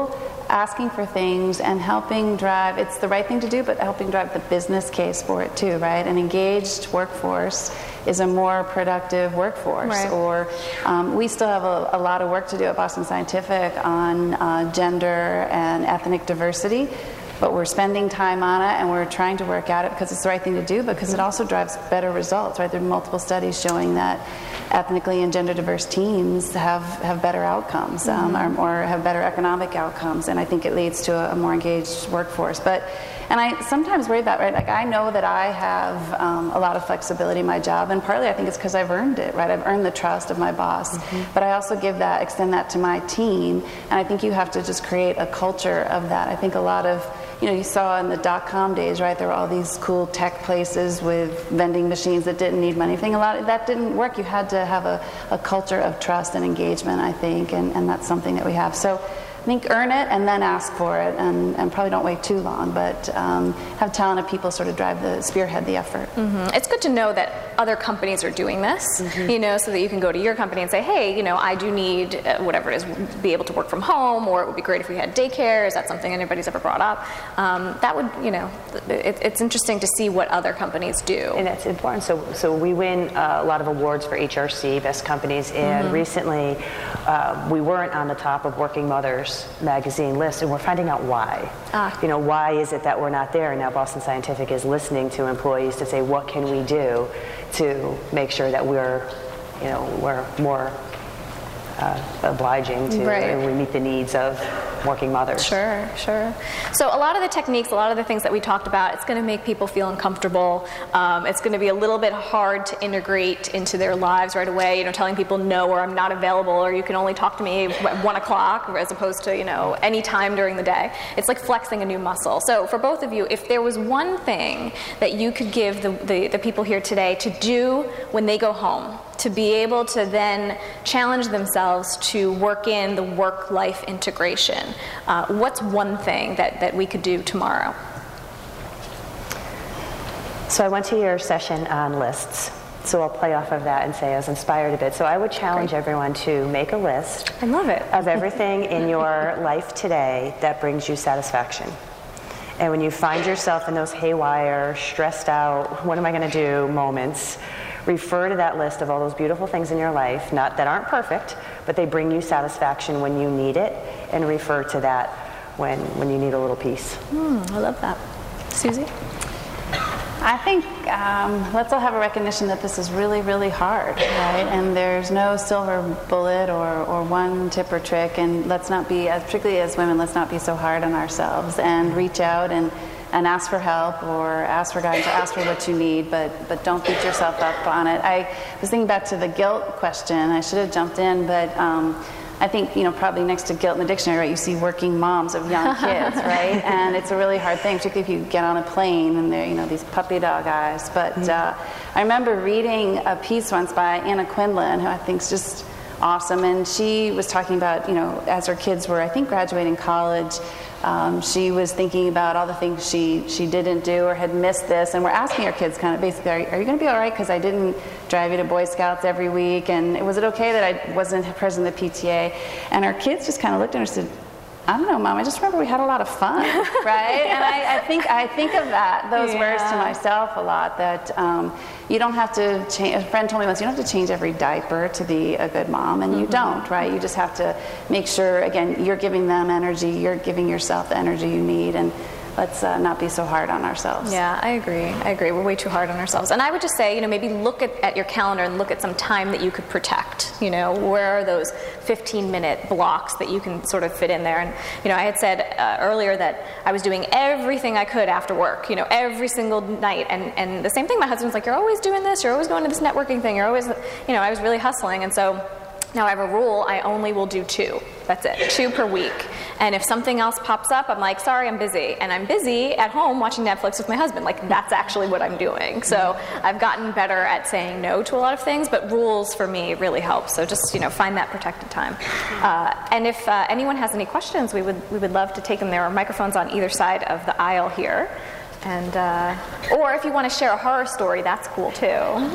asking for things and helping drive, it's the right thing to do, but helping drive the business case for it too, right? An engaged workforce is a more productive workforce. Right. Or um, we still have a, a lot of work to do at Boston Scientific on uh, gender and ethnic diversity. But we're spending time on it, and we're trying to work at it because it's the right thing to do, because it also drives better results, right? There are multiple studies showing that ethnically and gender diverse teams have, have better outcomes, um, mm-hmm. or, or have better economic outcomes, and I think it leads to a, a more engaged workforce. But, and I sometimes worry about, right, like I know that I have um, a lot of flexibility in my job, and partly I think it's because I've earned it, right? I've earned the trust of my boss, mm-hmm. but I also give that, extend that to my team, and I think you have to just create a culture of that. I think a lot of, you know, you saw in the dot-com days, right, there were all these cool tech places with vending machines that didn't need money. I think a lot of that didn't work. You had to have a, a culture of trust and engagement, I think, and, and that's something that we have. So I think earn it and then ask for it, and, and probably don't wait too long, but um, have talented people sort of drive the, spearhead the effort. Mm-hmm. It's good to know that other companies are doing this, mm-hmm. you know, so that you can go to your company and say, hey, you know, I do need, uh, whatever it is, be able to work from home, or it would be great if we had daycare. Is that something anybody's ever brought up? Um, that would, you know, it, it's interesting to see what other companies do. And that's important. So, so we win uh, a lot of awards for H R C, Best Companies, and mm-hmm. recently uh, we weren't on the top of Working Mothers magazine list, and we're finding out why. Ah. You know, why is it that we're not there? And now Boston Scientific is listening to employees to say, what can we do to make sure that we're, you know, we're more uh, obliging to, right. and we meet the needs of working mothers. Sure, sure. So a lot of the techniques, a lot of the things that we talked about, it's going to make people feel uncomfortable. Um, it's going to be a little bit hard to integrate into their lives right away, you know, telling people no, or I'm not available, or you can only talk to me at one o'clock, as opposed to, you know, any time during the day. It's like flexing a new muscle. So for both of you, if there was one thing that you could give the, the, the people here today to do when they go home, to be able to then challenge themselves to work in the work-life integration, uh, what's one thing that, that we could do tomorrow? So I went to your session on lists, so I'll play off of that and say I was inspired a bit. So I would challenge Great. everyone to make a list I love it. of everything in your life today that brings you satisfaction. And when you find yourself in those haywire, stressed out, what am I going to do moments, refer to that list of all those beautiful things in your life, not that aren't perfect, but they bring you satisfaction when you need it, and refer to that when, when you need a little peace. Mm, I love that. Susie? I think um, let's all have a recognition that this is really, really hard, right? And there's no silver bullet or, or one tip or trick, and let's not be, as, particularly as women, let's not be so hard on ourselves, and reach out and and ask for help, or ask for guidance, or ask for what you need, but but don't beat yourself up on it. I was thinking back to the guilt question. I should have jumped in, but um, I think, you know, probably next to guilt in the dictionary, right, you see working moms of young kids, right? And it's a really hard thing, particularly if you get on a plane and they're, you know, these puppy dog eyes. But uh, I remember reading a piece once by Anna Quindlen, who I think is just awesome, and she was talking about, you know, as her kids were, I think, graduating college, Um, she was thinking about all the things she, she didn't do or had missed this, and we're asking her kids kind of basically, are, are you going to be all right because I didn't drive you to Boy Scouts every week, and was it okay that I wasn't president of the P T A? And our kids just kind of looked at her and said, I don't know, Mom, I just remember we had a lot of fun, right? And I, I think I think of that, those yeah. words to myself a lot, that um, you don't have to change. A friend told me once, you don't have to change every diaper to be a good mom, and mm-hmm. you don't, right? You just have to make sure, again, you're giving them energy, you're giving yourself the energy you need, and let's uh, not be so hard on ourselves. Yeah, I agree. I agree. We're way too hard on ourselves. And I would just say, you know, maybe look at, at your calendar and look at some time that you could protect. You know, where are those fifteen-minute blocks that you can sort of fit in there? And, you know, I had said uh, earlier that I was doing everything I could after work, you know, every single night. And, and the same thing, my husband's like, you're always doing this, you're always going to this networking thing, you're always, you know, I was really hustling. And so now I have a rule, I only will do two. That's it, two per week. And if something else pops up, I'm like, sorry, I'm busy. And I'm busy at home watching Netflix with my husband. Like, that's actually what I'm doing. So I've gotten better at saying no to a lot of things, but rules for me really help. So just, you know, find that protected time. Uh, and if uh, anyone has any questions, we would we would love to take them. There are microphones on either side of the aisle here. And uh, or if you want to share a horror story, that's cool too.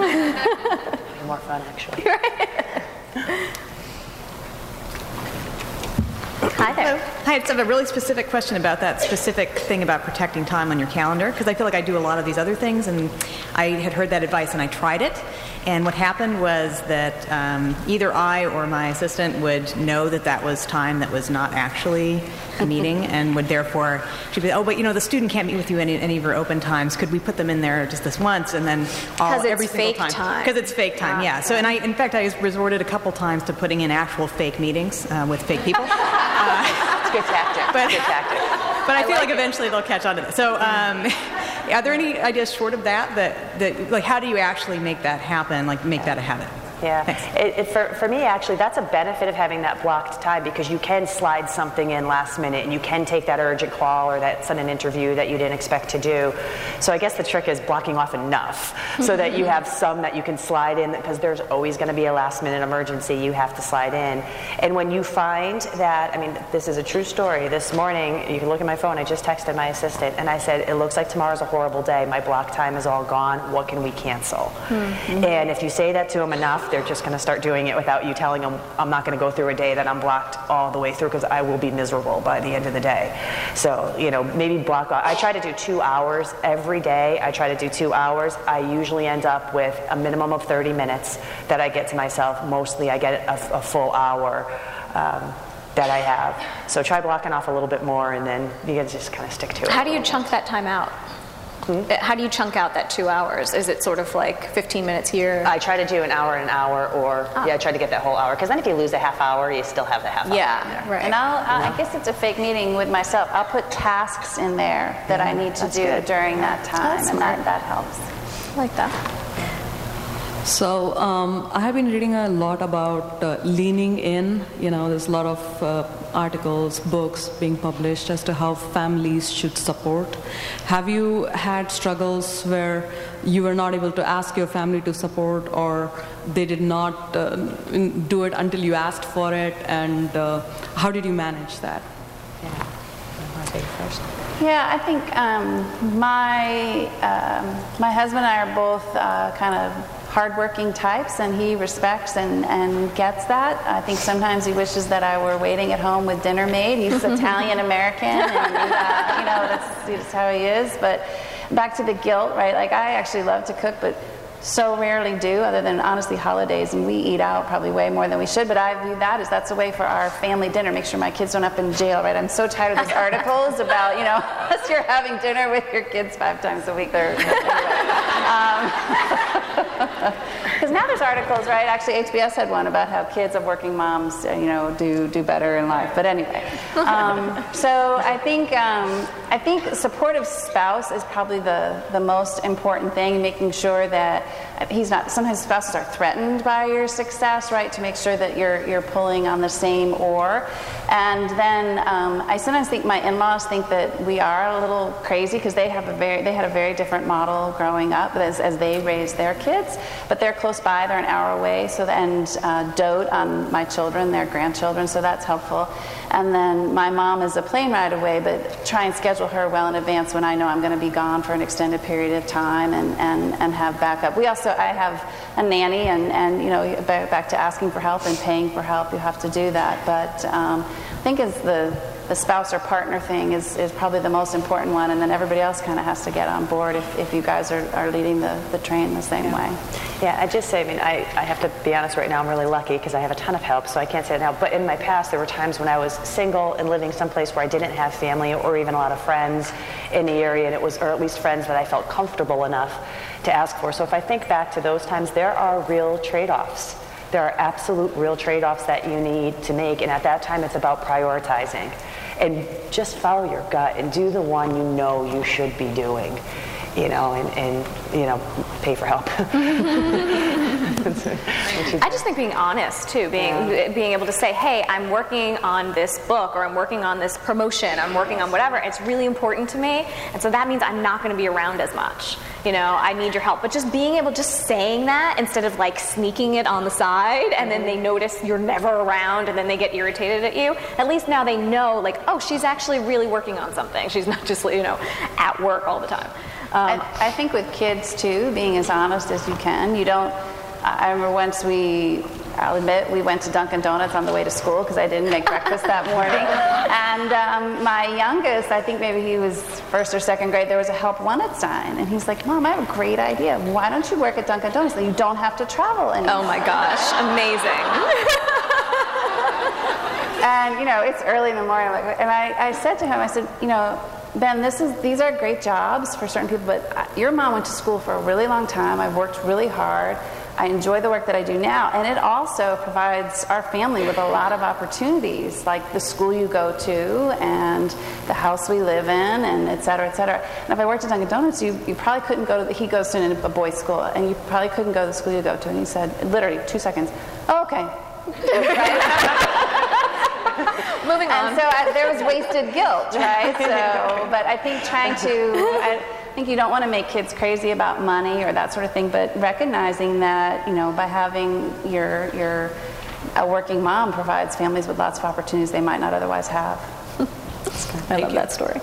More fun, actually. Hi. Hi there. Hello. Hi, I just have a really specific question about that specific thing about protecting time on your calendar, because I feel like I do a lot of these other things, and I had heard that advice and I tried it. And what happened was that um, either I or my assistant would know that that was time that was not actually a meeting, and would therefore, she'd be, oh, but you know, the student can't meet with you any, any of your open times. Could we put them in there just this once, and then all it's every single fake time. Because it's fake time, yeah. So, and I, in fact, I resorted a couple times to putting in actual fake meetings uh, with fake people. uh, It's a good tactic. But, good tactic. But I, I feel like like it. eventually they'll catch on to that. So, um, are there any ideas short of that, that, that, like, how do you actually make that happen, like, make that a habit? Yeah, it, it, for, for me actually, that's a benefit of having that blocked time, because you can slide something in last minute, and you can take that urgent call or that sudden interview that you didn't expect to do. So I guess the trick is blocking off enough so that you have some that you can slide in, because there's always going to be a last minute emergency you have to slide in. And when you find that, I mean, this is a true story. This morning, you can look at my phone, I just texted my assistant and I said, it looks like tomorrow's a horrible day. My block time is all gone. What can we cancel? Mm-hmm. And if you say that to them enough, they're just going to start doing it without you telling them, I'm not going to go through a day that I'm blocked all the way through, because I will be miserable by the end of the day. So, you know, maybe block off. I try to do two hours every day. I try to do two hours. I usually end up with a minimum of thirty minutes that I get to myself. Mostly I get a, a full hour um, that I have. So try blocking off a little bit more, and then you can just kind of stick to it. How do you chunk that time out? Hmm? How do you chunk out that two hours? Is it sort of like fifteen minutes here? I try to do an hour, an hour, or ah. yeah, I try to get that whole hour. Because then if you lose a half hour, you still have the half yeah, hour. Yeah, right. And I'll, I'll, I guess it's a fake meeting with myself. I'll put tasks in there that mm-hmm. I need to That's do good. during that time, That's and smart. that, that helps. I like that. So um, I have been reading a lot about uh, leaning in. You know, there's a lot of uh, articles, books being published as to how families should support. Have you had struggles where you were not able to ask your family to support, or they did not uh, do it until you asked for it? And uh, how did you manage that? Yeah. I want to take it first. Yeah, I think um, my um, my husband and I are both uh, kind of hardworking types, and he respects and, and gets that. I think sometimes he wishes that I were waiting at home with dinner made. He's Italian American, and uh, you know that's, that's how he is. But back to the guilt, right? Like, I actually love to cook, but so rarely do, other than honestly holidays, and we eat out probably way more than we should. But I view that as that's a way for our family dinner. Make sure my kids don't end up in jail, right? I'm so tired of those articles about, you know, unless you're having dinner with your kids five times a week. They're because um, now there's articles, right? Actually, H B S had one about how kids of working moms, you know, do do better in life. But anyway, um, so I think um, I think supportive spouse is probably the the most important thing. Making sure that he's not. Sometimes spouses are threatened by your success, right? To make sure that you're you're pulling on the same oar. And then um, I sometimes think my in-laws think that we are a little crazy because they have a very they had a very different model growing up as, as they raised their kids. But they're close by; they're an hour away. So and uh, dote on my children, their grandchildren. So that's helpful. And then my mom is a plane ride away, but try and schedule her well in advance when I know I'm going to be gone for an extended period of time, and, and, and have backup. We also, I have a nanny, and, and you know, back to asking for help and paying for help, you have to do that. But um, I think is the the spouse or partner thing is, is probably the most important one, and then everybody else kind of has to get on board if, if you guys are, are leading the, the train the same yeah. way. Yeah, I just say, I mean, I, I have to be honest right now, I'm really lucky because I have a ton of help, so I can't say it now. But in my past, there were times when I was single and living someplace where I didn't have family or even a lot of friends in the area, and it was, or at least friends that I felt comfortable enough to ask for. So if I think back to those times, there are real trade-offs. There are absolute real trade-offs that you need to make, and at that time it's about prioritizing. And just follow your gut and do the one you know you should be doing, you know, and, and you know, pay for help. I just think being honest too, being yeah. being able to say, hey, I'm working on this book, or I'm working on this promotion, I'm working on whatever. It's really important to me, and so that means I'm not going to be around as much. You know, I need your help. But just being able, just saying that instead of like sneaking it on the side, and then they notice you're never around, and then they get irritated at you. At least now they know, like, oh, she's actually really working on something. She's not just, you know, at work all the time. Um, I, I think with kids too, being as honest as you can. You don't. I remember once we I'll admit, we went to Dunkin' Donuts on the way to school because I didn't make breakfast that morning. And um, my youngest, I think maybe he was first or second grade, there was a Help Wanted sign. And he's like, Mom, I have a great idea. Why don't you work at Dunkin' Donuts so you don't have to travel anymore? Oh my gosh, amazing. And, you know, it's early in the morning. Like, and I, I said to him, I said, you know, Ben, this is these are great jobs for certain people, but your mom went to school for a really long time. I've worked really hard. I enjoy the work that I do now, and it also provides our family with a lot of opportunities, like the school you go to and the house we live in, and et cetera, et cetera. And if I worked at Dunkin' Donuts, you, you probably couldn't go to the, he goes to a boys' school, and you probably couldn't go to the school you go to. And he said, literally, two seconds, oh, okay. Moving on. And so I, there was wasted guilt, right? So, but I think trying to, I think you don't want to make kids crazy about money or that sort of thing, but recognizing that, you know, by having your your a working mom provides families with lots of opportunities they might not otherwise have. I love that story.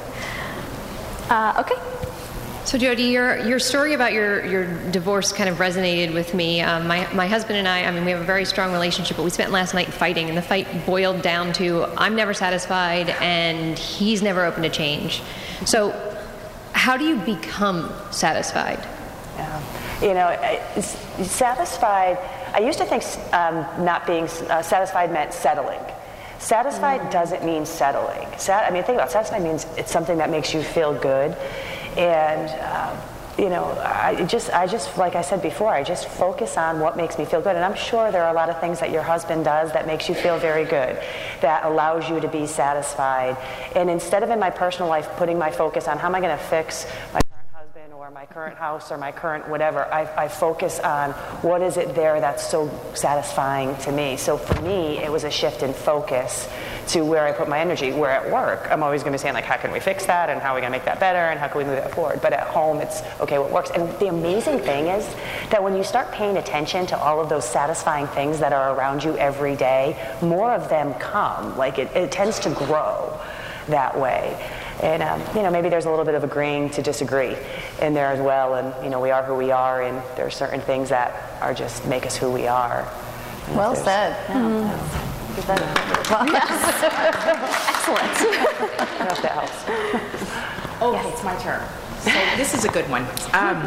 Uh, okay. So Jody, your your story about your, your divorce kind of resonated with me. Um, my my husband and I, I mean, we have a very strong relationship, but we spent last night fighting, and the fight boiled down to I'm never satisfied, and he's never open to change. So, how do you become satisfied? Yeah. You know, it's, satisfied. I used to think um, not being uh, satisfied meant settling. Satisfied mm-hmm. doesn't mean settling. Sat, I mean, think about it. Satisfied means it's something that makes you feel good. And uh, you know, I just, I just, like I said before, I just focus on what makes me feel good. And I'm sure there are a lot of things that your husband does that makes you feel very good, that allows you to be satisfied. And instead of in my personal life putting my focus on how am I going to fix my current husband or my current house or my current whatever, I, I focus on what is it there that's so satisfying to me. So for me, it was a shift in focus to where I put my energy. Where at work, I'm always going to be saying, like, how can we fix that, and how are we going to make that better, and how can we move that forward? But at home, it's, okay, what works? And the amazing thing is that when you start paying attention to all of those satisfying things that are around you every day, more of them come. Like, it, it tends to grow that way. And, um, you know, maybe there's a little bit of agreeing to disagree in there as well. And, you know, we are who we are, and there are certain things that are just make us who we are. Well said. Yeah. Mm-hmm. Is that well, yes. Excellent. I don't know if that helps. Okay, yes. It's my turn. So this is a good one. Um,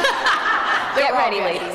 Get ready, ladies.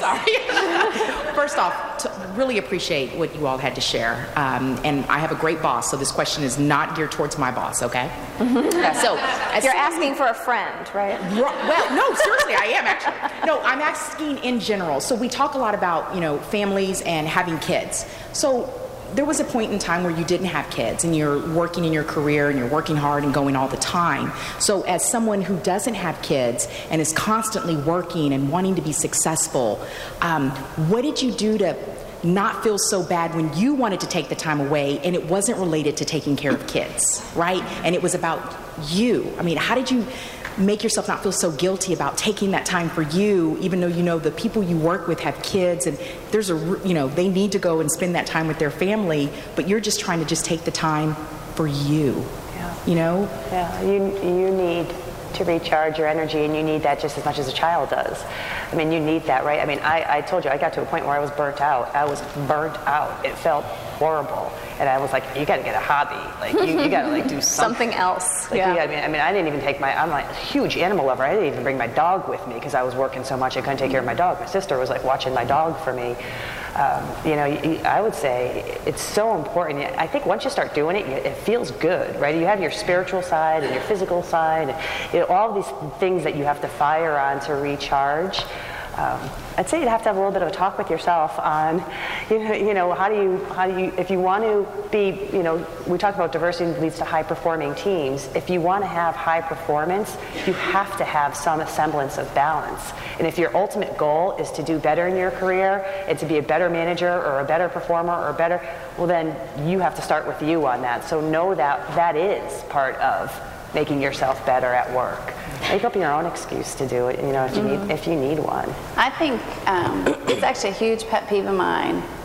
Sorry. First off, to really appreciate what you all had to share. Um, and I have a great boss, so this question is not geared towards my boss, okay? Mm-hmm. So you're asking for a friend, right? Well, no, seriously, I am actually. No, I'm asking in general. So we talk a lot about, you know, families and having kids. So there was a point in time where you didn't have kids and you're working in your career and you're working hard and going all the time. So as someone who doesn't have kids and is constantly working and wanting to be successful, um, what did you do to not feel so bad when you wanted to take the time away and it wasn't related to taking care of kids, right? And it was about you. I mean, how did you make yourself not feel so guilty about taking that time for you, even though you know the people you work with have kids and there's a, you know, they need to go and spend that time with their family, but you're just trying to just take the time for you, yeah. you know? Yeah, you, you need to recharge your energy, and you need that just as much as a child does. I mean, you need that, right? I mean, I, I told you, I got to a point where I was burnt out. I was burnt out. It felt horrible. And I was like, you got to get a hobby. Like, you, you got to, like, do something. Something else. Like, yeah. you gotta, I, mean, I mean, I didn't even take my, I'm like a huge animal lover. I didn't even bring my dog with me because I was working so much I couldn't take care of my dog. My sister was, like, watching my dog for me. Um, you know, you, I would say it's so important. I think once you start doing it, it feels good, right? You have your spiritual side and your physical side, and you know, all these things that you have to fire on to recharge. Um, I'd say you'd have to have a little bit of a talk with yourself on, you know, you know, how do you, how do you, if you want to be, you know, we talk about diversity leads to high-performing teams. If you want to have high performance, you have to have some semblance of balance. And if your ultimate goal is to do better in your career and to be a better manager or a better performer or better, well, then you have to start with you on that. So know that that is part of making yourself better at work. Make up your own excuse to do it, you know, if you mm-hmm. need if you need one. I think um, it's actually a huge pet peeve of mine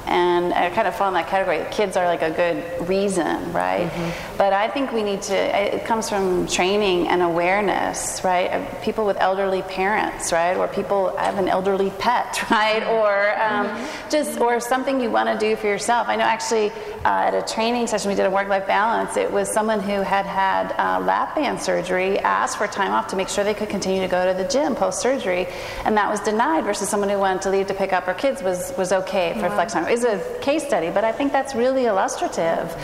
And I kind of fall in that category. The kids are like a good reason, right? Mm-hmm. But I think we need to, it comes from training and awareness, right? People with elderly parents, right? Or people have an elderly pet, right? Or um, mm-hmm. just, or something you want to do for yourself. I know actually uh, at a training session we did on work-life balance, it was someone who had had uh, lap band surgery, asked for time off to make sure they could continue to go to the gym post-surgery, and that was denied, versus someone who wanted to leave to pick up her kids was, was okay for wow. flex time. It's a case study, but I think that's really illustrative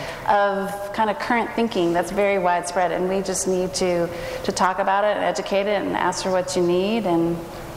of kind of current thinking that's very widespread, and we just need to, to talk about it and educate it and ask for what you need. And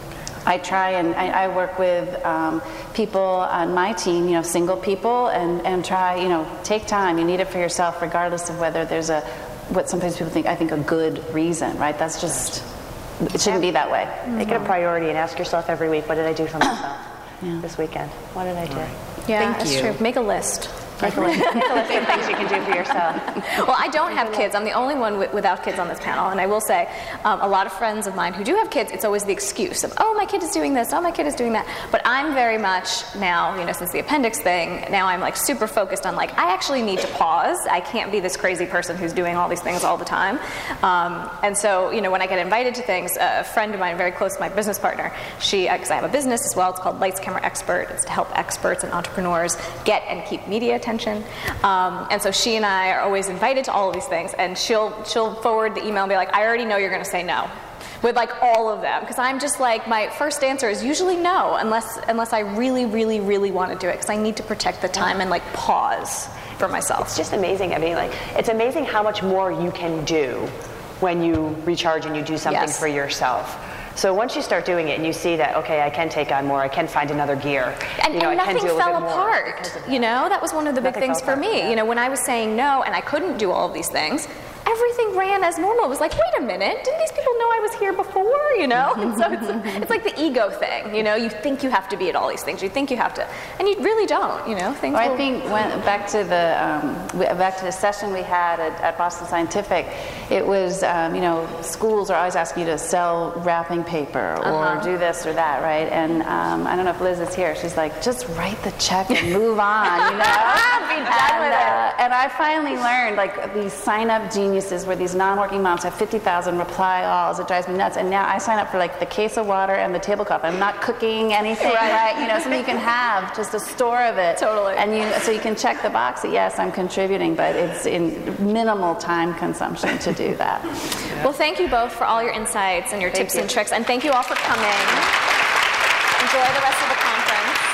I try and I, I work with um, people on my team, you know, single people, and, and try, you know, take time. You need it for yourself, regardless of whether there's a, what sometimes people think, I think, a good reason, right? That's just, it shouldn't be that way. Mm-hmm. Make it a priority and ask yourself every week, what did I do for myself yeah. this weekend? What did I do? Yeah, Thank that's you. true. Make a list. Make a list. Make a list of things you can do for yourself. Well, I don't have kids. I'm the only one w- without kids on this panel. And I will say, um, a lot of friends of mine who do have kids, it's always the excuse of, oh, my kid is doing this, oh, my kid is doing that. But I'm very much now, you know, since the appendix thing, now I'm like super focused on like, I actually need to pause. I can't be this crazy person who's doing all these things all the time. Um, and so, you know, when I get invited to things, a friend of mine, very close to my business partner, she, because I have a business as well, it's called Lights Camera Expert. It's to help experts and entrepreneurs get and keep media attention. Um, and so she and I are always invited to all of these things, and she'll she'll forward the email and be like, I already know you're going to say no, with like all of them, because I'm just like, my first answer is usually no, unless unless I really, really, really want to do it, because I need to protect the time and like pause for myself. It's just amazing. I mean, like, it's amazing how much more you can do when you recharge and you do something Yes. for yourself. So once you start doing it and you see that, okay, I can take on more, I can find another gear, And, you know, and I can nothing do a fell little bit more apart. because of that. You know, that was one of the big Nothing things fell for apart, me. yeah. You know, when I was saying no and I couldn't do all of these things, everything ran as normal. It was like, wait a minute, didn't these people know I was here before? You know, and so it's, it's like the ego thing. You know, you think you have to be at all these things. You think you have to, and you really don't. You know, things. Well, will, I think when back to the um, w- back to the session we had at, at Boston Scientific, it was um, you know, schools are always asking you to sell wrapping paper or Uh-huh. do this or that, right? And um, I don't know if Liz is here. She's like, just write the check and move on, you know. Be done and, with uh, and I finally learned, like, these sign-up geniuses where these non-working moms have fifty thousand reply alls. It drives me nuts. And now I sign up for like the case of water and the tablecloth. I'm not cooking anything, right? right? You know, something you can have, just a store of it. Totally. And you, so you can check the box that yes, I'm contributing, but it's in minimal time consumption to do that. Well, thank you both for all your insights and your Thank tips you. and tricks, and thank you all for coming. Enjoy the rest of the conference.